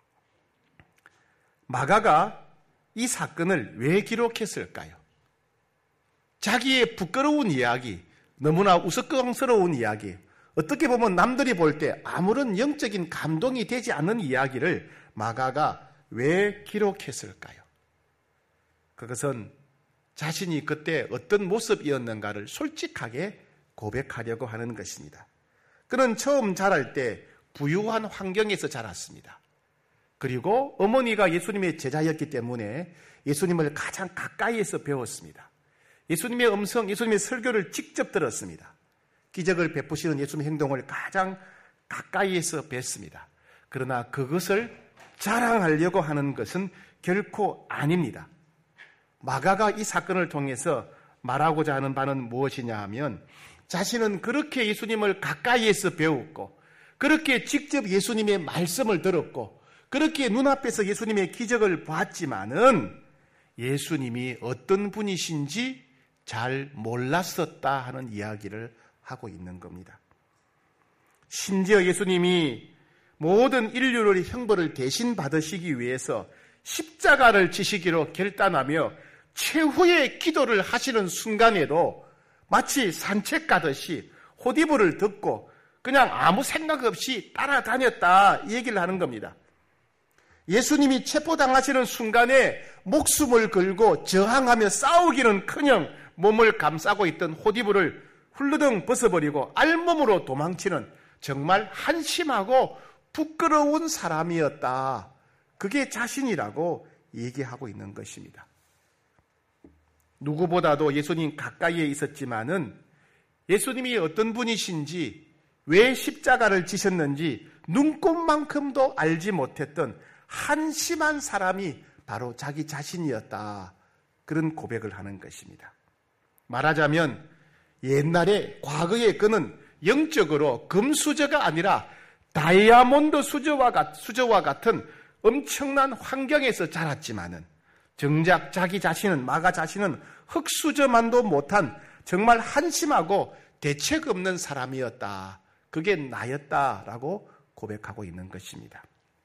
S3: 마가가 이 사건을 왜 기록했을까요? 자기의 부끄러운 이야기, 너무나 우스꽝스러운 이야기, 어떻게 보면 남들이 볼 때 아무런 영적인 감동이 되지 않는 이야기를 마가가 왜 기록했을까요? 그것은 자신이 그때 어떤 모습이었는가를 솔직하게 고백하려고 하는 것입니다. 그는 처음 자랄 때 부유한 환경에서 자랐습니다. 그리고 어머니가 예수님의 제자였기 때문에 예수님을 가장 가까이에서 배웠습니다. 예수님의 음성, 예수님의 설교를 직접 들었습니다. 기적을 베푸시는 예수님의 행동을 가장 가까이에서 뵀습니다. 그러나 그것을 자랑하려고 하는 것은 결코 아닙니다. 마가가 이 사건을 통해서 말하고자 하는 바는 무엇이냐 하면 자신은 그렇게 예수님을 가까이에서 배웠고 그렇게 직접 예수님의 말씀을 들었고 그렇게 눈앞에서 예수님의 기적을 봤지만은 예수님이 어떤 분이신지 잘 몰랐었다 하는 이야기를 하고 있는 겁니다. 심지어 예수님이 모든 인류의 형벌을 대신 받으시기 위해서 십자가를 지시기로 결단하며 최후의 기도를 하시는 순간에도 마치 산책가듯이 호디브를 듣고 그냥 아무 생각 없이 따라다녔다 이 얘기를 하는 겁니다. 예수님이 체포당하시는 순간에 목숨을 걸고 저항하며 싸우기는커녕 몸을 감싸고 있던 호디브를 훌르덩 벗어버리고 알몸으로 도망치는 정말 한심하고 부끄러운 사람이었다. 그게 자신이라고 얘기하고 있는 것입니다. 누구보다도 예수님 가까이에 있었지만은 예수님이 어떤 분이신지 왜 십자가를 지셨는지 눈꼽만큼도 알지 못했던 한심한 사람이 바로 자기 자신이었다. 그런 고백을 하는 것입니다. 말하자면 옛날에 과거에 그는 영적으로 금수저가 아니라 다이아몬드 수저와, 수저와 같은 엄청난 환경에서 자랐지만은 정작 자기 자신은 마가 자신은 흙수저만도 못한 정말 한심하고 대책 없는 사람이었다. 그게 나였다라고 고백하고 있는 것입니다.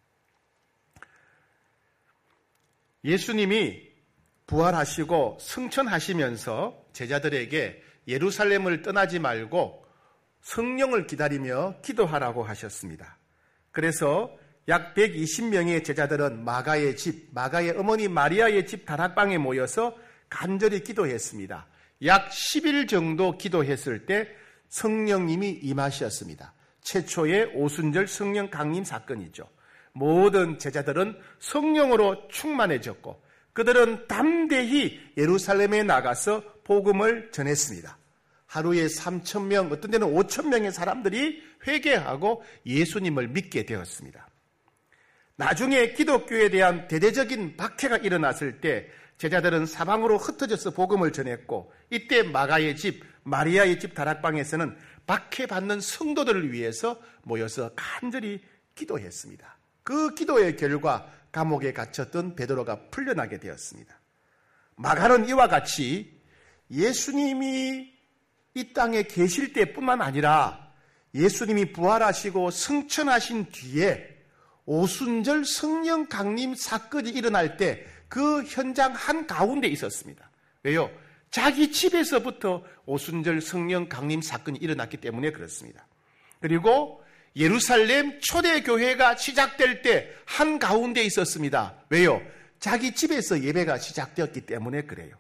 S3: 예수님이 부활하시고 승천하시면서 제자들에게 예루살렘을 떠나지 말고 성령을 기다리며 기도하라고 하셨습니다. 그래서 약 백이십 명의 제자들은 마가의 집, 마가의 어머니 마리아의 집 다락방에 모여서 간절히 기도했습니다. 약 십 일 정도 기도했을 때 성령님이 임하셨습니다. 최초의 오순절 성령 강림 사건이죠. 모든 제자들은 성령으로 충만해졌고 그들은 담대히 예루살렘에 나가서 복음을 전했습니다. 하루에 삼천 명, 어떤 데는 오천 명의 사람들이 회개하고 예수님을 믿게 되었습니다. 나중에 기독교에 대한 대대적인 박해가 일어났을 때 제자들은 사방으로 흩어져서 복음을 전했고, 이때 마가의 집, 마리아의 집 다락방에서는 박해받는 성도들을 위해서 모여서 간절히 기도했습니다. 그 기도의 결과 감옥에 갇혔던 베드로가 풀려나게 되었습니다. 마가는 이와 같이 예수님이 이 땅에 계실 때뿐만 아니라 예수님이 부활하시고 승천하신 뒤에 오순절 성령 강림 사건이 일어날 때 그 현장 한가운데 있었습니다. 왜요? 자기 집에서부터 오순절 성령 강림 사건이 일어났기 때문에 그렇습니다. 그리고 예루살렘 초대교회가 시작될 때 한가운데 있었습니다. 왜요? 자기 집에서 예배가 시작되었기 때문에 그래요.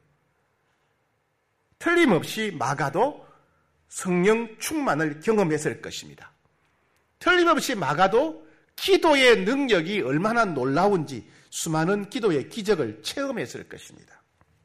S3: 틀림없이 마가도 성령 충만을 경험했을 것입니다. 틀림없이 마가도 기도의 능력이 얼마나 놀라운지 수많은 기도의 기적을 체험했을 것입니다.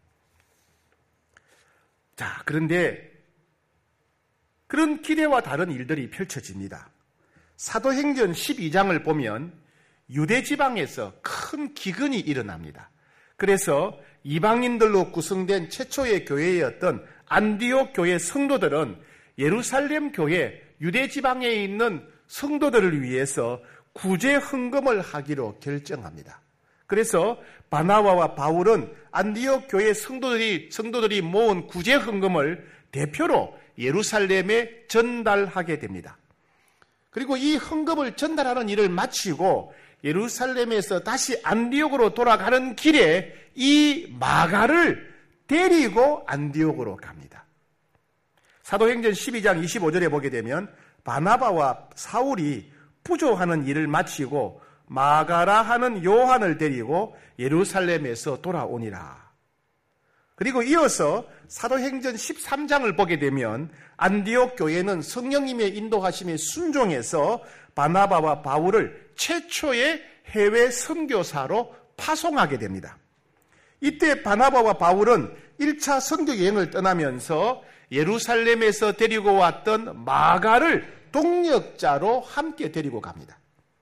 S3: 자, 그런데 그런 기대와 다른 일들이 펼쳐집니다. 사도행전 십이 장을 보면 유대 지방에서 큰 기근이 일어납니다. 그래서 이방인들로 구성된 최초의 교회였던 안디옥 교회 성도들은 예루살렘 교회 유대 지방에 있는 성도들을 위해서 구제 헌금을 하기로 결정합니다. 그래서 바나바와 바울은 안디옥 교회 성도들이 성도들이 모은 구제 헌금을 대표로 예루살렘에 전달하게 됩니다. 그리고 이 헌금을 전달하는 일을 마치고 예루살렘에서 다시 안디옥으로 돌아가는 길에 이 마가를 데리고 안디옥으로 갑니다. 사도행전 십이 장 이십오 절에 보게 되면 바나바와 사울이 부조하는 일을 마치고 마가라 하는 요한을 데리고 예루살렘에서 돌아오니라. 그리고 이어서 사도행전 십삼 장을 보게 되면 안디옥 교회는 성령님의 인도하심에 순종해서 바나바와 바울을 최초의 해외 선교사로 파송하게 됩니다. 이때 바나바와 바울은 일 차 선교 여행을 떠나면서 예루살렘에서 데리고 왔던 마가를 동역자로 함께 데리고 갑니다.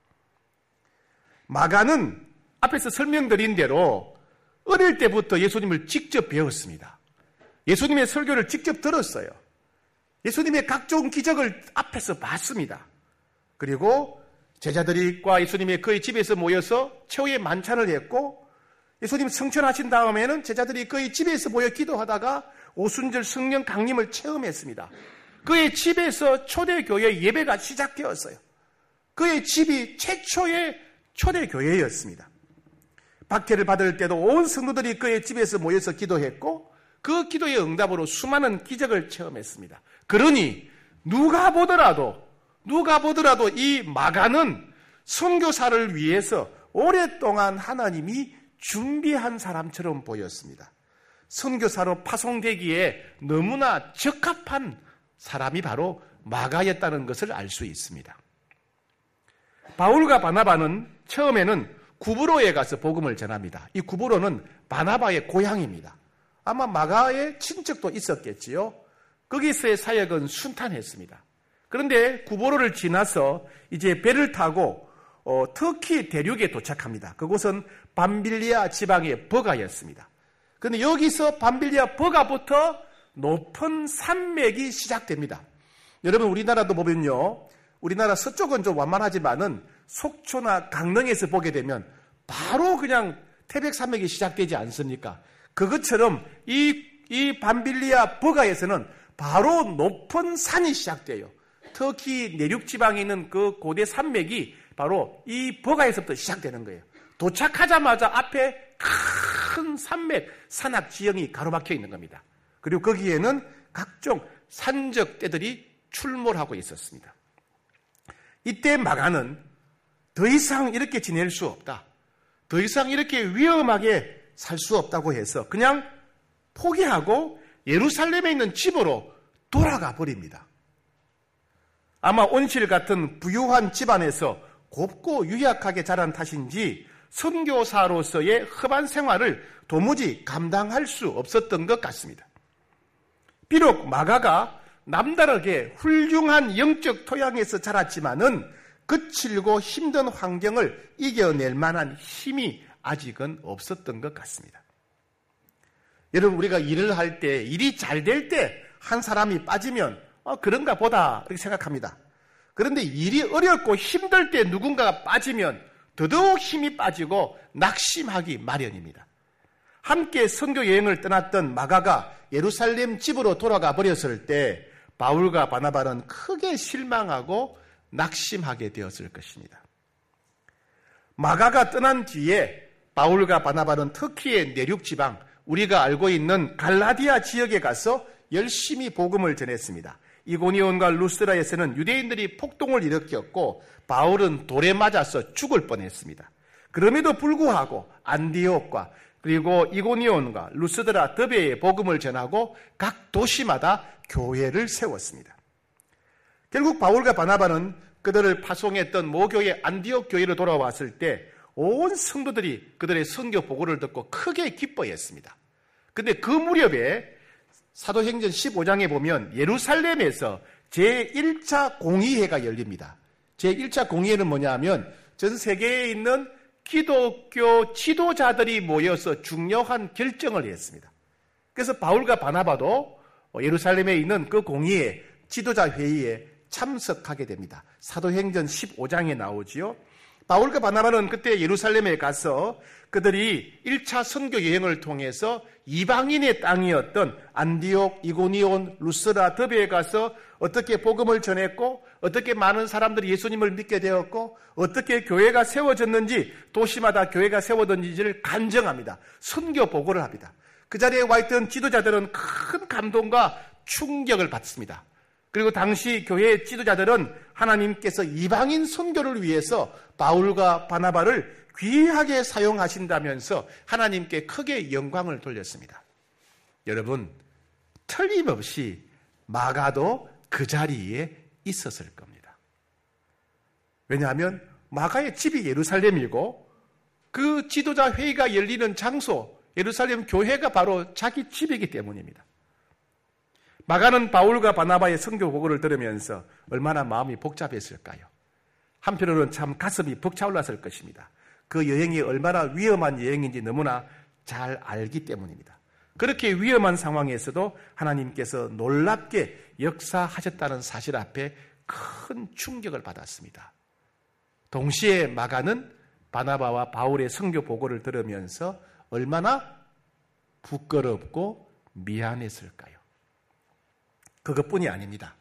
S3: 마가는 앞에서 설명드린 대로 어릴 때부터 예수님을 직접 배웠습니다. 예수님의 설교를 직접 들었어요. 예수님의 각종 기적을 앞에서 봤습니다. 그리고 제자들과 예수님의 그의 집에서 모여서 최후의 만찬을 했고, 예수님 승천하신 다음에는 제자들이 그의 집에서 모여 기도하다가 오순절 성령 강림을 체험했습니다. 그의 집에서 초대교회 예배가 시작되었어요. 그의 집이 최초의 초대교회였습니다. 박해를 받을 때도 온 성도들이 그의 집에서 모여서 기도했고, 그 기도의 응답으로 수많은 기적을 체험했습니다. 그러니 누가 보더라도 누가 보더라도 이 마가는 선교사를 위해서 오랫동안 하나님이 준비한 사람처럼 보였습니다. 선교사로 파송되기에 너무나 적합한 사람이 바로 마가였다는 것을 알 수 있습니다. 바울과 바나바는 처음에는 구브로에 가서 복음을 전합니다. 이 구브로는 바나바의 고향입니다. 아마 마가의 친척도 있었겠지요. 거기서의 사역은 순탄했습니다. 그런데 구브로를 지나서 이제 배를 타고 어, 터키 대륙에 도착합니다. 그곳은 밤빌리아 지방의 버가였습니다. 그런데 여기서 밤빌리아 버가부터 높은 산맥이 시작됩니다. 여러분, 우리나라도 보면요, 우리나라 서쪽은 좀 완만하지만은 속초나 강릉에서 보게 되면 바로 그냥 태백산맥이 시작되지 않습니까? 그것처럼 이, 이 밤빌리아 버가에서는 바로 높은 산이 시작돼요. 터키 내륙 지방에 있는 그 고대 산맥이 바로 이 버가에서부터 시작되는 거예요. 도착하자마자 앞에 큰 산맥, 산악 지형이 가로막혀 있는 겁니다. 그리고 거기에는 각종 산적 떼들이 출몰하고 있었습니다. 이때 마가는 더 이상 이렇게 지낼 수 없다, 더 이상 이렇게 위험하게 살 수 없다고 해서 그냥 포기하고 예루살렘에 있는 집으로 돌아가 버립니다. 아마 온실 같은 부유한 집안에서 곱고 유약하게 자란 탓인지 선교사로서의 험한 생활을 도무지 감당할 수 없었던 것 같습니다. 비록 마가가 남다르게 훌륭한 영적 토양에서 자랐지만은 거칠고 힘든 환경을 이겨낼 만한 힘이 아직은 없었던 것 같습니다. 여러분, 우리가 일을 할 때, 일이 잘 될 때 한 사람이 빠지면 어, 그런가 보다 이렇게 생각합니다. 그런데 일이 어렵고 힘들 때 누군가가 빠지면 더더욱 힘이 빠지고 낙심하기 마련입니다. 함께 선교 여행을 떠났던 마가가 예루살렘 집으로 돌아가 버렸을 때 바울과 바나바는 크게 실망하고 낙심하게 되었을 것입니다. 마가가 떠난 뒤에 바울과 바나바는 터키의 내륙 지방, 우리가 알고 있는 갈라디아 지역에 가서 열심히 복음을 전했습니다. 이고니온과 루스드라에서는 유대인들이 폭동을 일으켰고 바울은 돌에 맞아서 죽을 뻔했습니다. 그럼에도 불구하고 안디옥과 그리고 이고니온과 루스드라, 더베에 복음을 전하고 각 도시마다 교회를 세웠습니다. 결국 바울과 바나바는 그들을 파송했던 모교의 안디옥 교회로 돌아왔을 때 온 성도들이 그들의 선교 보고를 듣고 크게 기뻐했습니다. 그런데 그 무렵에 사도행전 십오 장에 보면 예루살렘에서 제일 차 공의회가 열립니다. 제일 차 공의회는 뭐냐 하면 전 세계에 있는 기독교 지도자들이 모여서 중요한 결정을 했습니다. 그래서 바울과 바나바도 예루살렘에 있는 그 공의회, 지도자 회의에 참석하게 됩니다. 사도행전 십오 장에 나오지요. 바울과 바나바는 그때 예루살렘에 가서 그들이 일 차 선교 여행을 통해서 이방인의 땅이었던 안디옥, 이고니온, 루스라, 더베에 가서 어떻게 복음을 전했고 어떻게 많은 사람들이 예수님을 믿게 되었고 어떻게 교회가 세워졌는지 도시마다 교회가 세워졌는지를 간증합니다. 선교 보고를 합니다. 그 자리에 와 있던 지도자들은 큰 감동과 충격을 받습니다. 그리고 당시 교회의 지도자들은 하나님께서 이방인 선교를 위해서 바울과 바나바를 귀하게 사용하신다면서 하나님께 크게 영광을 돌렸습니다. 여러분, 틀림없이 마가도 그 자리에 있었을 겁니다. 왜냐하면 마가의 집이 예루살렘이고 그 지도자 회의가 열리는 장소, 예루살렘 교회가 바로 자기 집이기 때문입니다. 마가는 바울과 바나바의 선교 보고를 들으면서 얼마나 마음이 복잡했을까요? 한편으로는 참 가슴이 벅차올랐을 것입니다. 그 여행이 얼마나 위험한 여행인지 너무나 잘 알기 때문입니다. 그렇게 위험한 상황에서도 하나님께서 놀랍게 역사하셨다는 사실 앞에 큰 충격을 받았습니다. 동시에 마가는 바나바와 바울의 선교 보고를 들으면서 얼마나 부끄럽고 미안했을까요? 그것뿐이 아닙니다.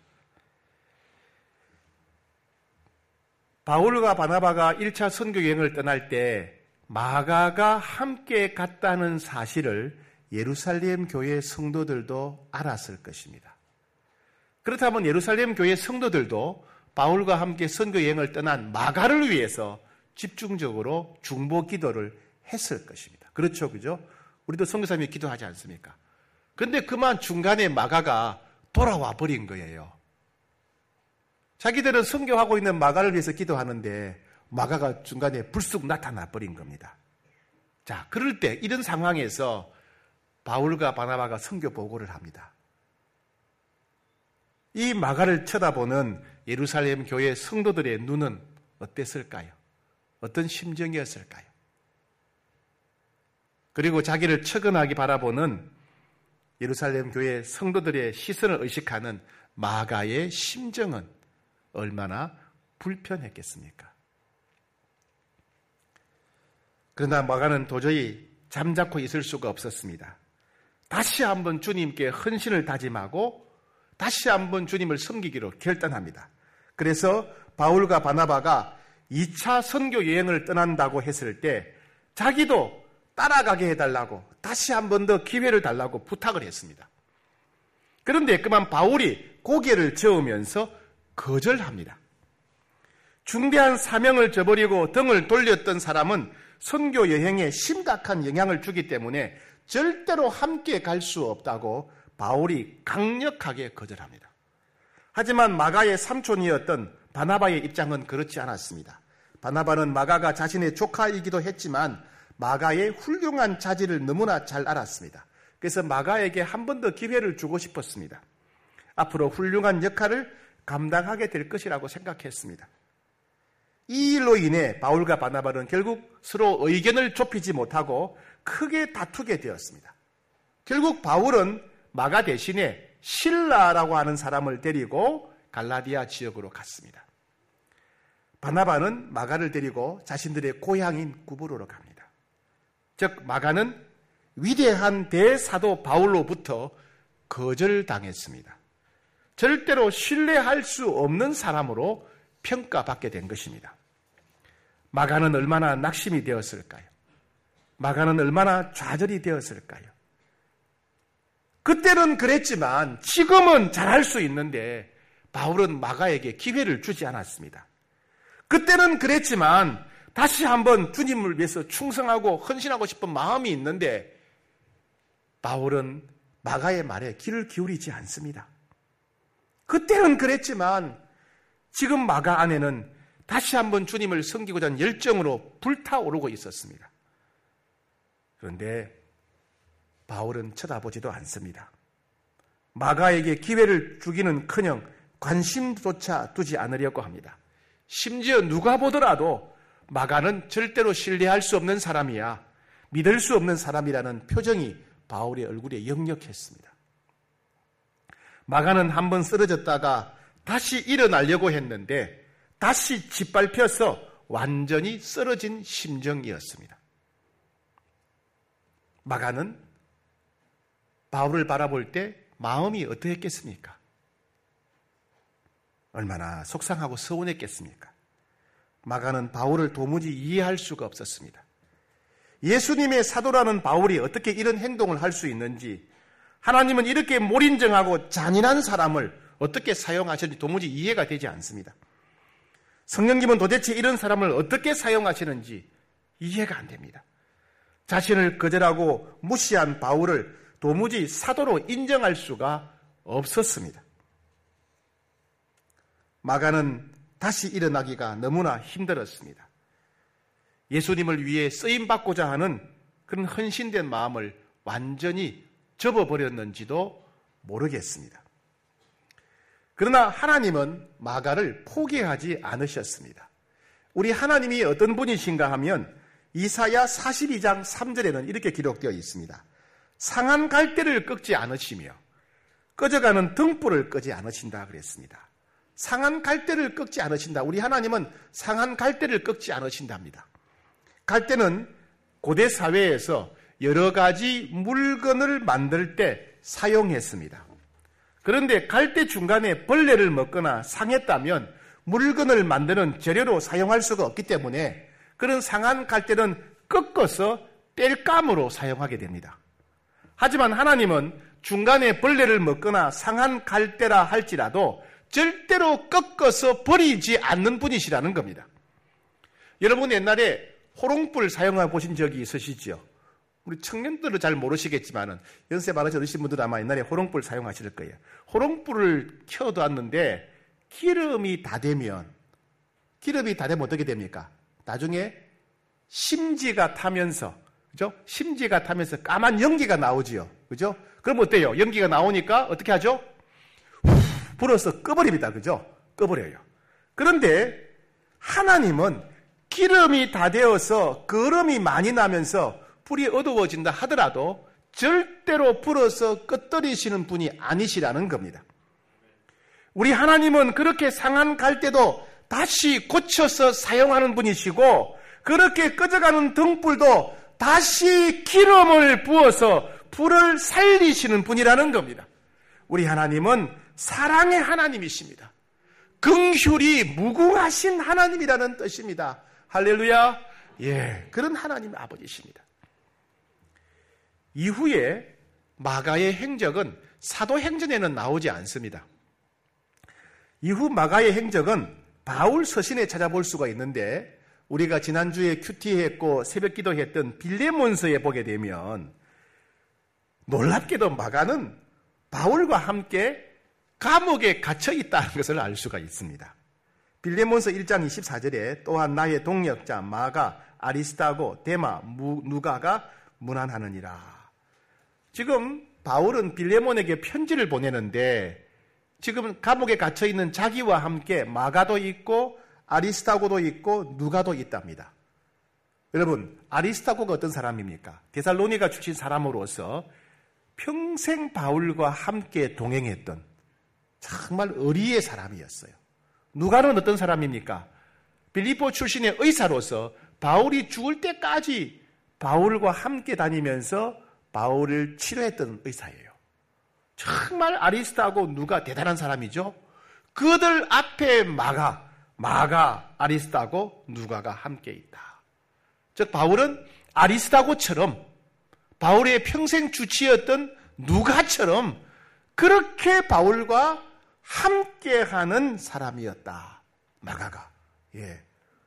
S3: 바울과 바나바가 일 차 선교 여행을 떠날 때 마가가 함께 갔다는 사실을 예루살렘 교회 성도들도 알았을 것입니다. 그렇다면 예루살렘 교회 성도들도 바울과 함께 선교 여행을 떠난 마가를 위해서 집중적으로 중보 기도를 했을 것입니다. 그렇죠, 그죠? 우리도 선교사님이 기도하지 않습니까? 그런데 그만 중간에 마가가 돌아와 버린 거예요. 자기들은 선교하고 있는 마가를 위해서 기도하는데 마가가 중간에 불쑥 나타나 버린 겁니다. 자, 그럴 때 이런 상황에서 바울과 바나바가 선교 보고를 합니다. 이 마가를 쳐다보는 예루살렘 교회 성도들의 눈은 어땠을까요? 어떤 심정이었을까요? 그리고 자기를 측은하게 바라보는 예루살렘 교회 성도들의 시선을 의식하는 마가의 심정은 얼마나 불편했겠습니까? 그러나 마가는 도저히 잠자코 있을 수가 없었습니다. 다시 한번 주님께 헌신을 다짐하고 다시 한번 주님을 섬기기로 결단합니다. 그래서 바울과 바나바가 이 차 선교 여행을 떠난다고 했을 때 자기도 따라가게 해달라고 다시 한 번 더 기회를 달라고 부탁을 했습니다. 그런데 그만 바울이 고개를 저으면서 거절합니다. 중대한 사명을 저버리고 등을 돌렸던 사람은 선교 여행에 심각한 영향을 주기 때문에 절대로 함께 갈 수 없다고 바울이 강력하게 거절합니다. 하지만 마가의 삼촌이었던 바나바의 입장은 그렇지 않았습니다. 바나바는 마가가 자신의 조카이기도 했지만 마가의 훌륭한 자질을 너무나 잘 알았습니다. 그래서 마가에게 한 번 더 기회를 주고 싶었습니다. 앞으로 훌륭한 역할을 감당하게 될 것이라고 생각했습니다. 이 일로 인해 바울과 바나바는 결국 서로 의견을 좁히지 못하고 크게 다투게 되었습니다. 결국 바울은 마가 대신에 실라라고 하는 사람을 데리고 갈라디아 지역으로 갔습니다. 바나바는 마가를 데리고 자신들의 고향인 구브로로 갑니다. 즉 마가는 위대한 대사도 바울로부터 거절당했습니다. 절대로 신뢰할 수 없는 사람으로 평가받게 된 것입니다. 마가는 얼마나 낙심이 되었을까요? 마가는 얼마나 좌절이 되었을까요? 그때는 그랬지만 지금은 잘할 수 있는데 바울은 마가에게 기회를 주지 않았습니다. 그때는 그랬지만 다시 한번 주님을 위해서 충성하고 헌신하고 싶은 마음이 있는데 바울은 마가의 말에 귀를 기울이지 않습니다. 그때는 그랬지만 지금 마가 안에는 다시 한번 주님을 섬기고자 하는 열정으로 불타오르고 있었습니다. 그런데 바울은 쳐다보지도 않습니다. 마가에게 기회를 주기는커녕 관심조차 두지 않으려고 합니다. 심지어 누가 보더라도 마가는 절대로 신뢰할 수 없는 사람이야, 믿을 수 없는 사람이라는 표정이 바울의 얼굴에 역력했습니다. 마가는 한번 쓰러졌다가 다시 일어나려고 했는데 다시 짓밟혀서 완전히 쓰러진 심정이었습니다. 마가는 바울을 바라볼 때 마음이 어떠했겠습니까? 얼마나 속상하고 서운했겠습니까? 마가는 바울을 도무지 이해할 수가 없었습니다. 예수님의 사도라는 바울이 어떻게 이런 행동을 할 수 있는지, 하나님은 이렇게 몰인정하고 잔인한 사람을 어떻게 사용하시는지 도무지 이해가 되지 않습니다. 성령님은 도대체 이런 사람을 어떻게 사용하시는지 이해가 안 됩니다. 자신을 거절하고 무시한 바울을 도무지 사도로 인정할 수가 없었습니다. 마가는 다시 일어나기가 너무나 힘들었습니다. 예수님을 위해 쓰임받고자 하는 그런 헌신된 마음을 완전히 접어버렸는지도 모르겠습니다. 그러나 하나님은 마가를 포기하지 않으셨습니다. 우리 하나님이 어떤 분이신가 하면 이사야 사십이 장 삼 절에는 이렇게 기록되어 있습니다. 상한 갈대를 꺾지 않으시며 꺼져가는 등불을 끄지 않으신다 그랬습니다. 상한 갈대를 꺾지 않으신다. 우리 하나님은 상한 갈대를 꺾지 않으신답니다. 갈대는 고대 사회에서 여러 가지 물건을 만들 때 사용했습니다. 그런데 갈대 중간에 벌레를 먹거나 상했다면 물건을 만드는 재료로 사용할 수가 없기 때문에 그런 상한 갈대는 꺾어서 땔감으로 사용하게 됩니다. 하지만 하나님은 중간에 벌레를 먹거나 상한 갈대라 할지라도 절대로 꺾어서 버리지 않는 분이시라는 겁니다. 여러분 옛날에 호롱불 사용해 보신 적이 있으시죠? 우리 청년들은 잘 모르시겠지만은 연세 많으신 어르신 분들은 아마 옛날에 호롱불 사용하실 거예요. 호롱불을 켜두었는데 기름이 다 되면 기름이 다 되면 어떻게 됩니까? 나중에 심지가 타면서 그죠? 심지가 타면서 까만 연기가 나오지요. 그죠? 그럼 어때요? 연기가 나오니까 어떻게 하죠? 후, 불어서 꺼버립니다. 그죠? 꺼버려요. 그런데 하나님은 기름이 다 되어서 거름이 많이 나면서 불이 어두워진다 하더라도 절대로 불어서 꺼뜨리시는 분이 아니시라는 겁니다. 우리 하나님은 그렇게 상한 갈대도 다시 고쳐서 사용하는 분이시고 그렇게 꺼져가는 등불도 다시 기름을 부어서 불을 살리시는 분이라는 겁니다. 우리 하나님은 사랑의 하나님이십니다. 긍휼이 무궁하신 하나님이라는 뜻입니다. 할렐루야. 예, 그런 하나님의 아버지십니다. 이후에 마가의 행적은 사도행전에는 나오지 않습니다. 이후 마가의 행적은 바울 서신에 찾아볼 수가 있는데 우리가 지난주에 큐티했고 새벽 기도했던 빌레몬서에 보게 되면 놀랍게도 마가는 바울과 함께 감옥에 갇혀 있다는 것을 알 수가 있습니다. 빌레몬서 일 장 이십사 절에 또한 나의 동역자 마가, 아리스타고, 데마, 무, 누가가 문안하느니라. 지금 바울은 빌레몬에게 편지를 보내는데 지금 감옥에 갇혀있는 자기와 함께 마가도 있고 아리스타고도 있고 누가도 있답니다. 여러분, 아리스타고가 어떤 사람입니까? 데살로니가 출신 사람으로서 평생 바울과 함께 동행했던 정말 의리의 사람이었어요. 누가는 어떤 사람입니까? 빌립보 출신의 의사로서 바울이 죽을 때까지 바울과 함께 다니면서 바울을 치료했던 의사예요. 정말 아리스타고 누가 대단한 사람이죠. 그들 앞에 마가, 마가, 아리스타고 누가가 함께 있다. 즉 바울은 아리스타고처럼 바울의 평생 주치였던 누가처럼 그렇게 바울과 함께하는 사람이었다. 마가가. 예.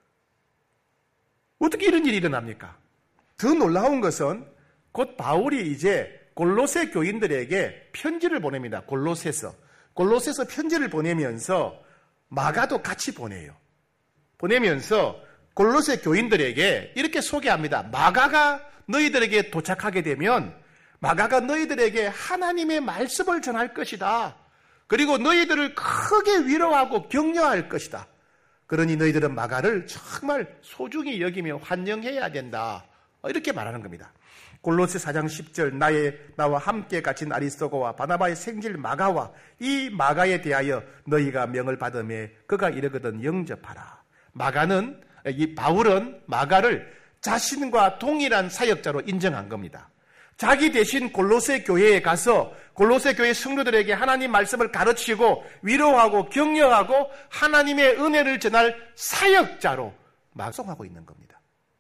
S3: 어떻게 이런 일이 일어납니까? 더 놀라운 것은 곧 바울이 이제 골로새 교인들에게 편지를 보냅니다. 골로새서. 골로새서 편지를 보내면서 마가도 같이 보내요. 보내면서 골로새 교인들에게 이렇게 소개합니다. 마가가 너희들에게 도착하게 되면 마가가 너희들에게 하나님의 말씀을 전할 것이다. 그리고 너희들을 크게 위로하고 격려할 것이다. 그러니 너희들은 마가를 정말 소중히 여기며 환영해야 된다. 이렇게 말하는 겁니다. 골로새 사 장 십 절 나의 나와 함께 갇힌 아리스토고와 바나바의 생질 마가와 이 마가에 대하여 너희가 명을 받으매 그가 이르거든 영접하라. 마가는 이 바울은 마가를 자신과 동일한 사역자로 인정한 겁니다. 자기 대신 골로새 교회에 가서 골로새 교회 성도들에게 하나님 말씀을 가르치고 위로하고 격려하고 하나님의 은혜를 전할 사역자로 막송하고 있는 겁니다.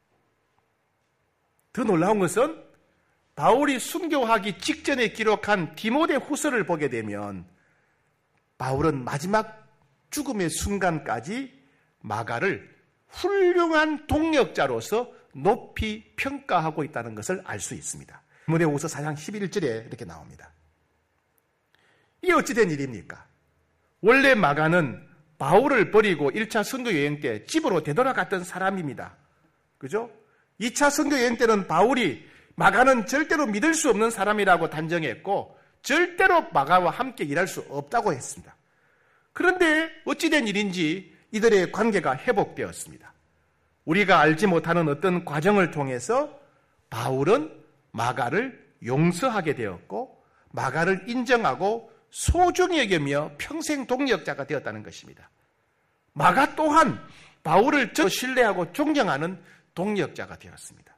S3: 더 놀라운 것은 바울이 순교하기 직전에 기록한 디모데 후서를 보게 되면 바울은 마지막 죽음의 순간까지 마가를 훌륭한 동역자로서 높이 평가하고 있다는 것을 알 수 있습니다. 디모데 후서 사 장 십일 절에 이렇게 나옵니다. 이게 어찌된 일입니까? 원래 마가는 바울을 버리고 일 차 선교 여행 때 집으로 되돌아갔던 사람입니다. 그죠? 이 차 선교 여행 때는 바울이 마가는 절대로 믿을 수 없는 사람이라고 단정했고 절대로 마가와 함께 일할 수 없다고 했습니다. 그런데 어찌된 일인지 이들의 관계가 회복되었습니다. 우리가 알지 못하는 어떤 과정을 통해서 바울은 마가를 용서하게 되었고 마가를 인정하고 소중히 여기며 평생 동역자가 되었다는 것입니다. 마가 또한 바울을 저 신뢰하고 존경하는 동역자가 되었습니다.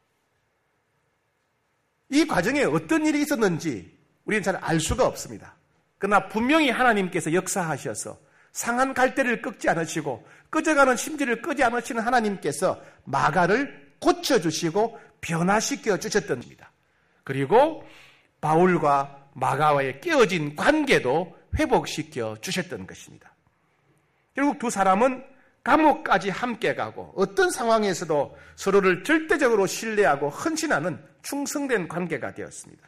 S3: 이 과정에 어떤 일이 있었는지 우리는 잘 알 수가 없습니다. 그러나 분명히 하나님께서 역사하셔서 상한 갈대를 꺾지 않으시고 꺼져가는 심지를 끄지 않으시는 하나님께서 마가를 고쳐주시고 변화시켜 주셨던 겁니다. 그리고 바울과 마가와의 깨어진 관계도 회복시켜 주셨던 것입니다. 결국 두 사람은 감옥까지 함께 가고 어떤 상황에서도 서로를 절대적으로 신뢰하고 헌신하는 충성된 관계가 되었습니다.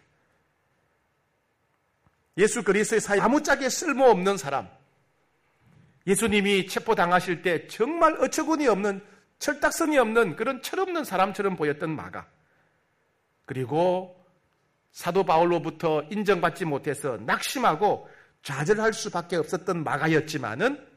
S3: 예수 그리스도의 사이 아무짝에 쓸모없는 사람, 예수님이 체포당하실 때 정말 어처구니 없는 철딱선이 없는 그런 철없는 사람처럼 보였던 마가, 그리고 사도 바울로부터 인정받지 못해서 낙심하고 좌절할 수밖에 없었던 마가였지만은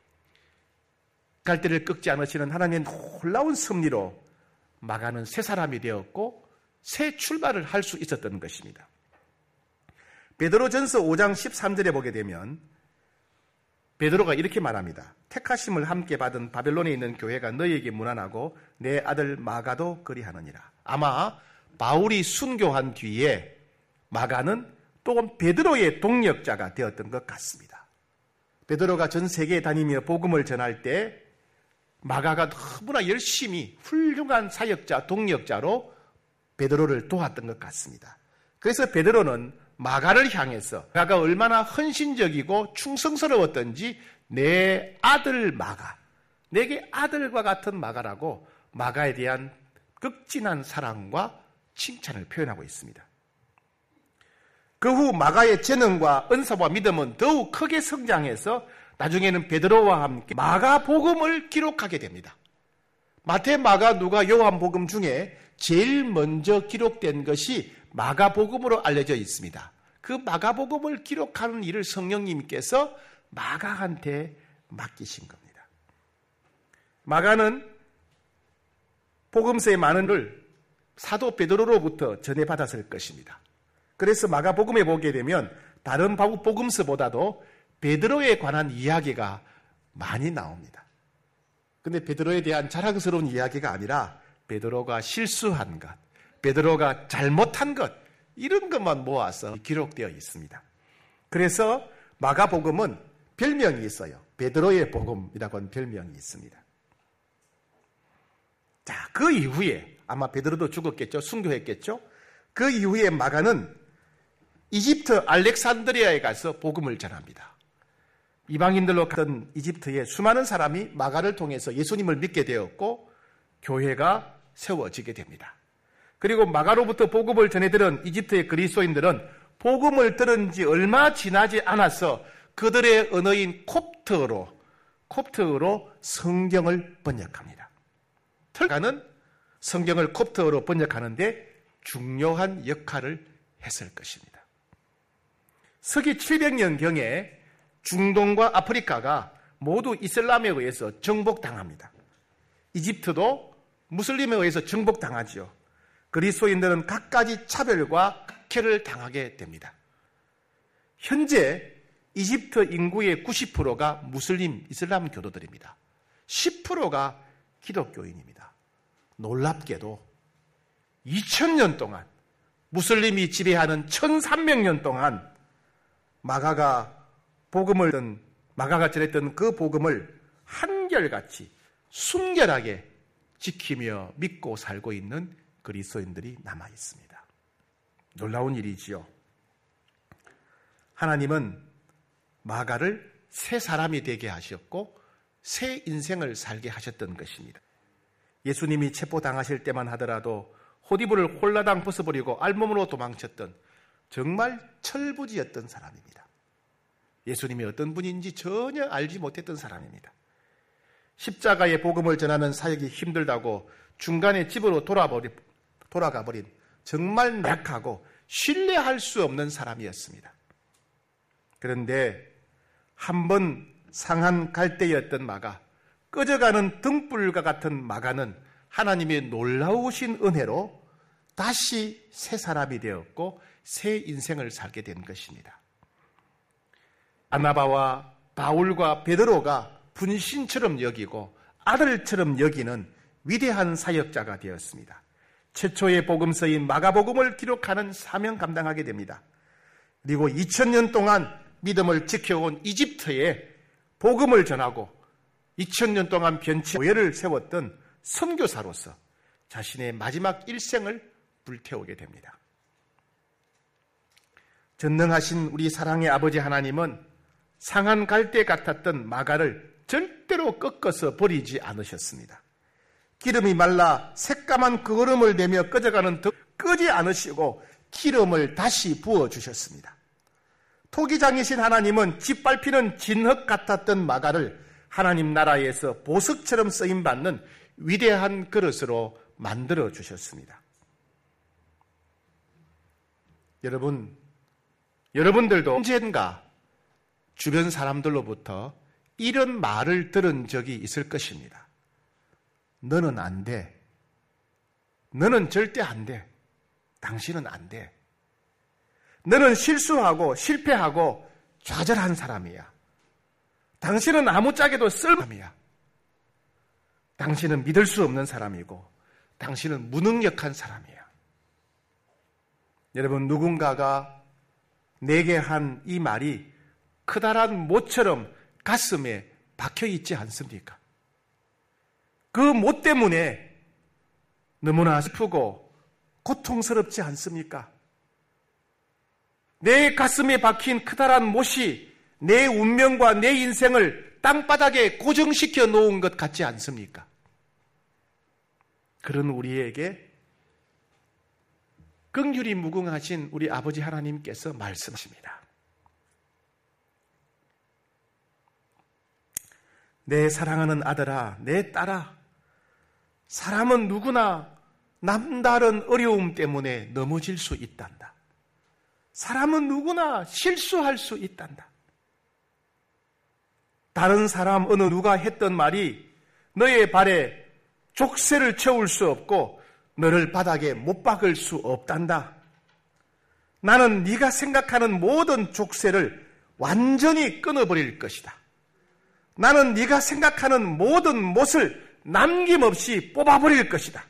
S3: 갈대를 꺾지 않으시는 하나님의 놀라운 섭리로 마가는 새 사람이 되었고 새 출발을 할 수 있었던 것입니다. 베드로전서 오 장 십삼 절에 보게 되면 베드로가 이렇게 말합니다. 택하심을 함께 받은 바벨론에 있는 교회가 너희에게 문안하고 내 아들 마가도 그리하느니라. 아마 바울이 순교한 뒤에 마가는 또 베드로의 동역자가 되었던 것 같습니다. 베드로가 전 세계에 다니며 복음을 전할 때 마가가 너무나 열심히 훌륭한 사역자, 동역자로 베드로를 도왔던 것 같습니다. 그래서 베드로는 마가를 향해서 마가가 얼마나 헌신적이고 충성스러웠던지 내 아들 마가, 내게 아들과 같은 마가라고 마가에 대한 극진한 사랑과 칭찬을 표현하고 있습니다. 그 후 마가의 재능과 은사와 믿음은 더욱 크게 성장해서 나중에는 베드로와 함께 마가복음을 기록하게 됩니다. 마태, 마가, 누가, 요한복음 중에 제일 먼저 기록된 것이 마가복음으로 알려져 있습니다. 그 마가복음을 기록하는 일을 성령님께서 마가한테 맡기신 겁니다. 마가는 복음서의 많은 걸 사도 베드로로부터 전해받았을 것입니다. 그래서 마가복음에 보게 되면 다른 복음서보다도 베드로에 관한 이야기가 많이 나옵니다. 근데 베드로에 대한 자랑스러운 이야기가 아니라 베드로가 실수한 것, 베드로가 잘못한 것, 이런 것만 모아서 기록되어 있습니다. 그래서 마가복음은 별명이 있어요. 베드로의 복음이라고 하는 별명이 있습니다. 자, 그 이후에 아마 베드로도 죽었겠죠. 순교했겠죠. 그 이후에 마가는 이집트 알렉산드리아에 가서 복음을 전합니다. 이방인들로 갔던 이집트에 수많은 사람이 마가를 통해서 예수님을 믿게 되었고 교회가 세워지게 됩니다. 그리고 마가로부터 복음을 전해들은 이집트의 그리스도인들은 복음을 들은 지 얼마 지나지 않아서 그들의 언어인 콥트어로 콥트어로 성경을 번역합니다. 마가는 성경을 콥트어로 번역하는데 중요한 역할을 했을 것입니다. 서기 칠백 년경에 중동과 아프리카가 모두 이슬람에 의해서 정복당합니다. 이집트도 무슬림에 의해서 정복당하지요. 그리스도인들은 갖가지 차별과 박해를 당하게 됩니다. 현재 이집트 인구의 구십 퍼센트가 무슬림 이슬람 교도들입니다. 십 퍼센트가 기독교인입니다. 놀랍게도 이천 년 동안 무슬림이 지배하는 천삼백 년 동안 마가가 복음을 든 마가가 전했던 그 복음을 한결같이 순결하게 지키며 믿고 살고 있는 그리스도인들이 남아 있습니다. 놀라운 일이지요. 하나님은 마가를 새 사람이 되게 하셨고 새 인생을 살게 하셨던 것입니다. 예수님이 체포당하실 때만 하더라도 호디부를 홀라당 벗어버리고 알몸으로 도망쳤던 정말 철부지였던 사람입니다. 예수님이 어떤 분인지 전혀 알지 못했던 사람입니다. 십자가의 복음을 전하는 사역이 힘들다고 중간에 집으로 돌아버리, 돌아가버린 정말 약하고 신뢰할 수 없는 사람이었습니다. 그런데 한번 상한 갈대였던 마가, 꺼져가는 등불과 같은 마가는 하나님의 놀라우신 은혜로 다시 새 사람이 되었고 새 인생을 살게 된 것입니다. 바나바와 바울과 베드로가 분신처럼 여기고 아들처럼 여기는 위대한 사역자가 되었습니다. 최초의 복음서인 마가복음을 기록하는 사명 감당하게 됩니다. 그리고 이천 년 동안 믿음을 지켜온 이집트에 복음을 전하고 이천 년 동안 변치 교회를 세웠던 선교사로서 자신의 마지막 일생을 불태우게 됩니다. 전능하신 우리 사랑의 아버지 하나님은 상한 갈대 같았던 마가를 절대로 꺾어서 버리지 않으셨습니다. 기름이 말라 새까만 그 얼음을 내며 꺼져가는 듯 끄지 않으시고 기름을 다시 부어주셨습니다. 토기장이신 하나님은 짓밟히는 진흙 같았던 마가를 하나님 나라에서 보석처럼 쓰임받는 위대한 그릇으로 만들어 주셨습니다. 여러분, 여러분들도 언젠가 주변 사람들로부터 이런 말을 들은 적이 있을 것입니다. 너는 안 돼. 너는 절대 안 돼. 당신은 안 돼. 너는 실수하고 실패하고 좌절한 사람이야. 당신은 아무짝에도 쓸모없야. 당신은 믿을 수 없는 사람이고 당신은 무능력한 사람이야. 여러분, 누군가가 내게 한 이 말이 커다란 못처럼 가슴에 박혀 있지 않습니까? 그 못 때문에 너무나 슬프고 고통스럽지 않습니까? 내 가슴에 박힌 커다란 못이 내 운명과 내 인생을 땅바닥에 고정시켜 놓은 것 같지 않습니까? 그런 우리에게 긍휼이 무궁하신 우리 아버지 하나님께서 말씀하십니다. 내 사랑하는 아들아, 내 딸아, 사람은 누구나 남다른 어려움 때문에 넘어질 수 있단다. 사람은 누구나 실수할 수 있단다. 다른 사람 어느 누가 했던 말이 너의 발에 족쇄를 채울 수 없고 너를 바닥에 못 박을 수 없단다. 나는 네가 생각하는 모든 족쇄를 완전히 끊어버릴 것이다. 나는 네가 생각하는 모든 못을 남김없이 뽑아버릴 것이다.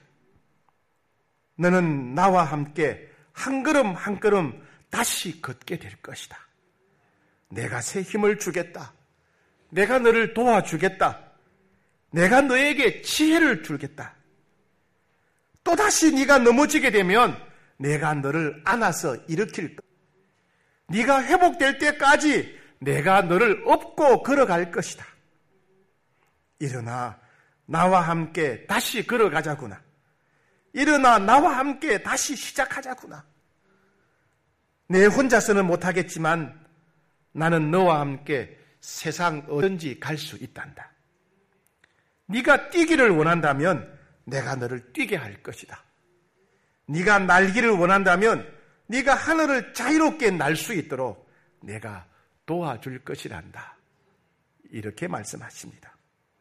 S3: 너는 나와 함께 한 걸음 한 걸음 다시 걷게 될 것이다. 내가 새 힘을 주겠다. 내가 너를 도와주겠다. 내가 너에게 지혜를 주겠다. 또다시 네가 넘어지게 되면 내가 너를 안아서 일으킬 것이다. 네가 회복될 때까지 내가 너를 업고 걸어갈 것이다. 일어나 나와 함께 다시 걸어가자구나. 일어나 나와 함께 다시 시작하자구나. 내 혼자서는 못하겠지만 나는 너와 함께 세상 어딘지 갈 수 있단다. 네가 뛰기를 원한다면 내가 너를 뛰게 할 것이다. 네가 날기를 원한다면 네가 하늘을 자유롭게 날 수 있도록 내가 도와줄 것이란다. 이렇게 말씀하십니다.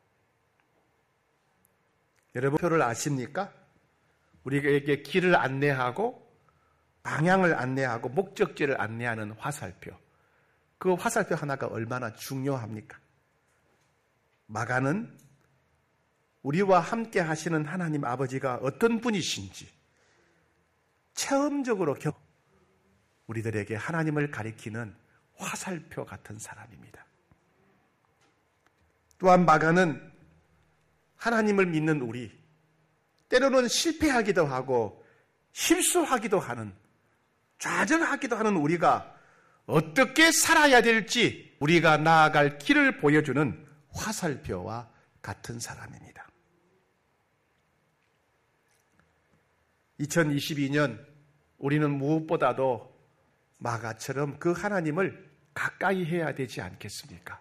S3: 여러분, 표를 아십니까? 우리에게 길을 안내하고 방향을 안내하고 목적지를 안내하는 화살표. 그 화살표 하나가 얼마나 중요합니까? 마가는 우리와 함께 하시는 하나님 아버지가 어떤 분이신지 체험적으로 겨 우리들에게 하나님을 가리키는 화살표 같은 사람입니다. 또한 마가는 하나님을 믿는 우리, 때로는 실패하기도 하고 실수하기도 하는, 좌절하기도 하는 우리가 어떻게 살아야 될지 우리가 나아갈 길을 보여주는 화살표와 같은 사람입니다. 이천이십이 년 우리는 무엇보다도 마가처럼 그 하나님을 가까이 해야 되지 않겠습니까?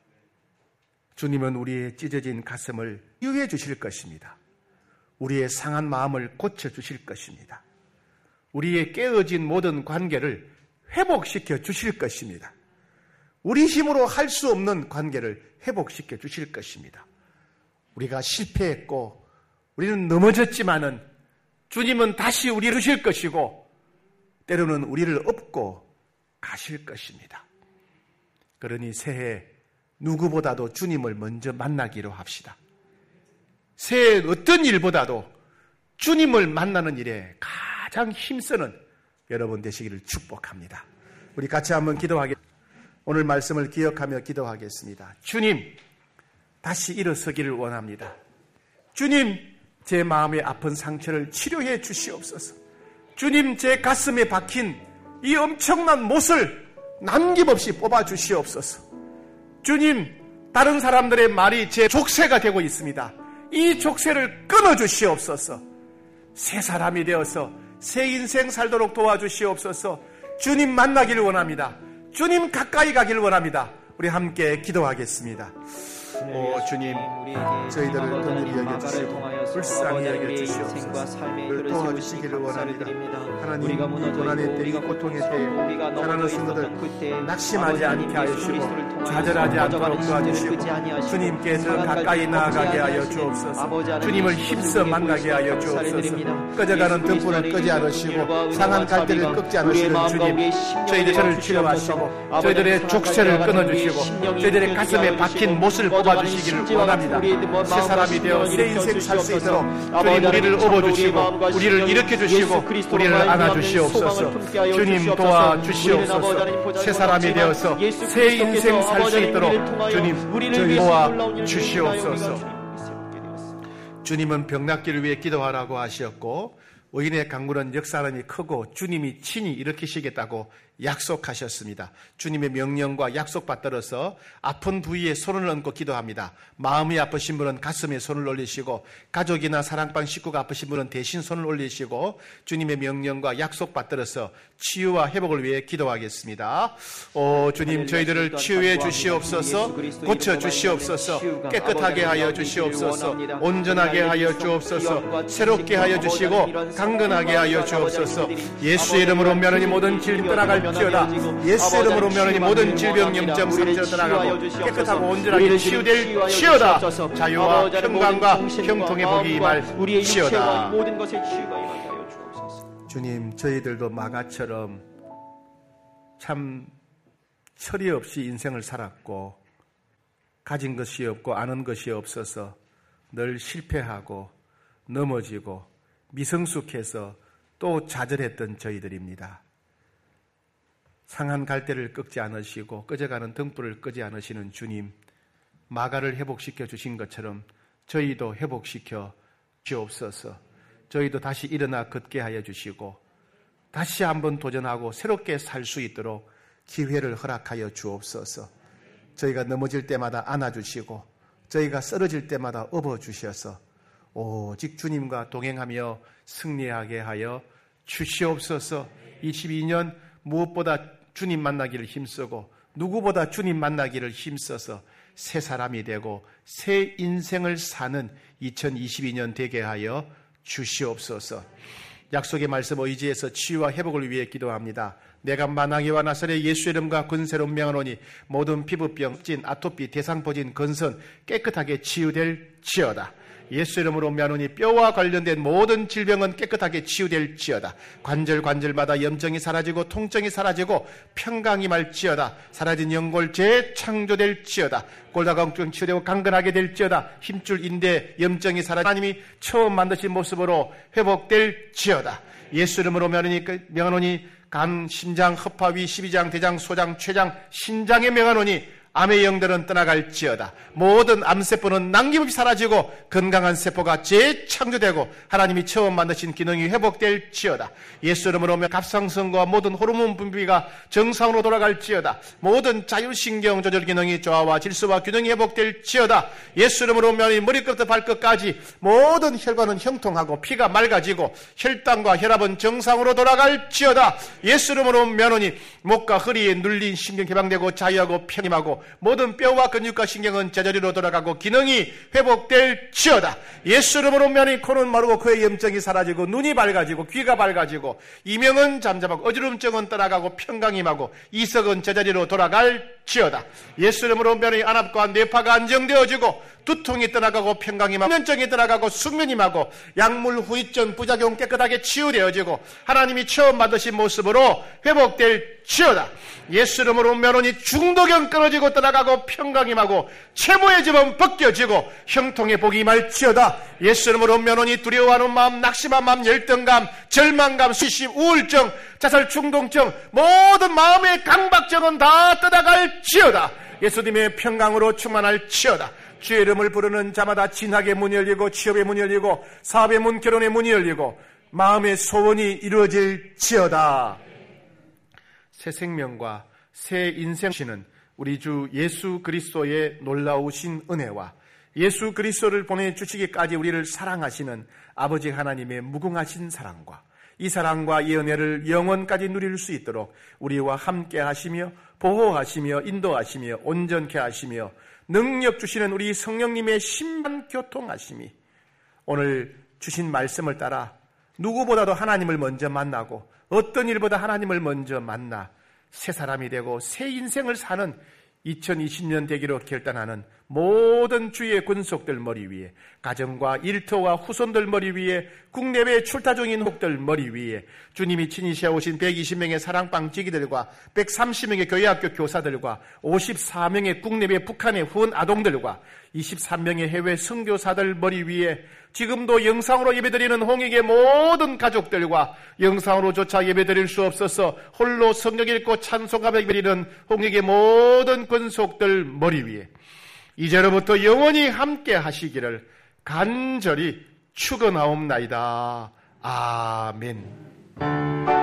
S3: 주님은 우리의 찢어진 가슴을 치유해 주실 것입니다. 우리의 상한 마음을 고쳐주실 것입니다. 우리의 깨어진 모든 관계를 회복시켜 주실 것입니다. 우리 힘으로 할 수 없는 관계를 회복시켜 주실 것입니다. 우리가 실패했고 우리는 넘어졌지만은 주님은 다시 우리를 주실 것이고 때로는 우리를 업고 가실 것입니다. 그러니 새해 누구보다도 주님을 먼저 만나기로 합시다. 새해 어떤 일보다도 주님을 만나는 일에 가장 힘쓰는 여러분 되시기를 축복합니다. 우리 같이 한번 기도하겠습니다. 오늘 말씀을 기억하며 기도하겠습니다. 주님, 다시 일어서기를 원합니다. 주님, 제 마음의 아픈 상처를 치료해 주시옵소서. 주님, 제 가슴에 박힌 이 엄청난 못을 남김없이 뽑아 주시옵소서. 주님, 다른 사람들의 말이 제 족쇄가 되고 있습니다. 이 족쇄를 끊어 주시옵소서. 새 사람이 되어서 새 인생 살도록 도와주시옵소서. 주님 만나기를 원합니다. 주님 가까이 가기를 원합니다. 우리 함께 기도하겠습니다. 오 주님, 저희들을 긍휼히 여겨주시고 불쌍히 여겨주시옵소서. 우리를 도와주시기를 원합니다. 하나님, 이 고난의 때, 이 고통의 때에 사랑하는 성도들 낙심하지 않게 하시고 좌절하지 않도록 도와주시고 주님께서 가까이 나아가게 하여 주옵소서. 주님을 힘써 만나게 하여 주옵소서. 꺼져가는 등불을 끄지 않으시고 상한 갈대를 꺾지 않으시는 주님, 저희들을 치료하시고 저희들의 족쇄를 끊어주시고 저희들의 가슴에 박힌 못을 뽑아주시기를 원합니다. 새 사람이 되어 새 인생 살 수 있도록 주님 우리를 업어주시고 우리를 일으켜주시고 우리를 안아주시옵소서. 주님 도와주시옵소서. 새 사람이 되어서 새 인생 살 수 있도록 주님 저희 도와주시옵소서. 주님은 병낫기를 위해 기도하라고 하셨고 의인의 강물은 역사람이 크고 주님이 친히 일으키시겠다고 약속하셨습니다. 주님의 명령과 약속 받들어서 아픈 부위에 손을 얹고 기도합니다. 마음이 아프신 분은 가슴에 손을 올리시고, 가족이나 사랑방 식구가 아프신 분은 대신 손을 올리시고, 주님의 명령과 약속 받들어서 치유와 회복을 위해 기도하겠습니다. 오 주님, 저희들을 치유해 주시옵소서, 고쳐 주시옵소서, 깨끗하게 하여 주시옵소서, 온전하게 하여 주옵소서, 새롭게 하여 주시고 강건하게 하여 주옵소서. 예수의 이름으로 면허니 모든 질병 떠나갈지어다. 예수의 이름으로 면허니 모든 질병, 염증, 상처 떠나가고 깨끗하고 온전하게 치유될지어다. 자유와 평강과 형통의 복이 임할지어다. 주님, 저희들도 마가처럼 참 철이 없이 인생을 살았고, 가진 것이 없고 아는 것이 없어서 늘 실패하고 넘어지고 미성숙해서 또 좌절했던 저희들입니다. 상한 갈대를 꺾지 않으시고 꺼져가는 등불을 끄지 않으시는 주님, 마가를 회복시켜 주신 것처럼 저희도 회복시켜 주옵소서. 저희도 다시 일어나 걷게 하여 주시고 다시 한번 도전하고 새롭게 살 수 있도록 기회를 허락하여 주옵소서. 저희가 넘어질 때마다 안아주시고 저희가 쓰러질 때마다 업어주셔서 오직 주님과 동행하며 승리하게 하여 주시옵소서. 이십이 년 무엇보다 주님 만나기를 힘쓰고 누구보다 주님 만나기를 힘써서 새 사람이 되고 새 인생을 사는 이천이십이 년 되게 하여 주시옵소서. 약속의 말씀 의지해서 치유와 회복을 위해 기도합니다. 내가 만왕이와 나사렛 예수 이름과 권세로 명하노니 모든 피부병, 진, 아토피, 대상포진, 건선 깨끗하게 치유될지어다. 예수 이름으로 명하노니 뼈와 관련된 모든 질병은 깨끗하게 치유될지어다. 관절 관절마다 염증이 사라지고 통증이 사라지고 평강이 말지어다. 사라진 연골 재창조될지어다. 골다공증 치유되고 강건하게 될지어다. 힘줄 인대 염증이 사라져 하나님이 처음 만드신 모습으로 회복될지어다. 예수 이름으로 명하노니 간, 심장, 허파위, 십이장, 대장, 소장, 췌장, 신장에 명하노니 암의 영들은 떠나갈지어다. 모든 암세포는 남김없이 사라지고 건강한 세포가 재창조되고 하나님이 처음 만드신 기능이 회복될지어다. 예수 이름으로 갑상선과 모든 호르몬 분비가 정상으로 돌아갈지어다. 모든 자율신경 조절 기능이 조화와 질서와 균형이 회복될지어다. 예수 이름으로 머리끝부터 발끝까지 모든 혈관은 형통하고 피가 맑아지고 혈당과 혈압은 정상으로 돌아갈지어다. 예수 이름으로 면허니 목과 허리에 눌린 신경 개방되고 자유하고 편임하고 모든 뼈와 근육과 신경은 제자리로 돌아가고 기능이 회복될지어다. 예수 이름으로 면이 코는 마르고 코의 염증이 사라지고 눈이 밝아지고 귀가 밝아지고 이명은 잠잠하고 어지럼증은 떠나가고 평강이 임하고 이석은 제자리로 돌아갈지어다. 예수 이름으로 면이 안압과 뇌파가 안정되어지고 두통이 떠나가고 평강이 임하고 면증이 떠나가고 숙면이 임하고 약물 후유증 부작용 깨끗하게 치유되어지고 하나님이 처음 만드신 모습으로 회복될지어다. 예수 이름으로 면허니 중독은 끊어지고 떠나가고 평강이 임하고 채무의 집은 벗겨지고 형통의 복이 임할지어다. 예수 이름으로 면허니 두려워하는 마음, 낙심한 마음, 열등감, 절망감, 수심, 우울증, 자살 중독증, 모든 마음의 강박증은 다 떠나갈지어다. 예수님의 평강으로 충만할지어다. 주의 이름을 부르는 자마다 진학의 문이 열리고 취업의 문이 열리고 사업의 문, 결혼의 문이 열리고 마음의 소원이 이루어질지어다. 새 생명과 새 인생시는 우리 주 예수 그리스도의 놀라우신 은혜와 예수 그리스도를 보내주시기까지 우리를 사랑하시는 아버지 하나님의 무궁하신 사랑과 이 사랑과 이 은혜를 영원까지 누릴 수 있도록 우리와 함께 하시며 보호하시며 인도하시며 온전케 하시며 능력 주시는 우리 성령님의 신만 교통하심이 오늘 주신 말씀을 따라 누구보다도 하나님을 먼저 만나고 어떤 일보다 하나님을 먼저 만나 새 사람이 되고 새 인생을 사는 이천이십 년 되기로 결단하는 모든 주의 군속들 머리 위에, 가정과 일터와 후손들 머리 위에, 국내외 출타 중인 혹들 머리 위에 주님이 친히 세우신 백이십 명의 사랑방 지기들과 백삼십 명의 교회학교 교사들과 오십사 명의 국내외 북한의 후원 아동들과 이십삼 명의 해외 선교사들 머리 위에 지금도 영상으로 예배드리는 홍익의 모든 가족들과 영상으로조차 예배드릴 수 없어서 홀로 성경 읽고 찬송하며 예배드리는 홍익의 모든 권속들 머리 위에 이제로부터 영원히 함께 하시기를 간절히 축원하옵나이다. 아멘.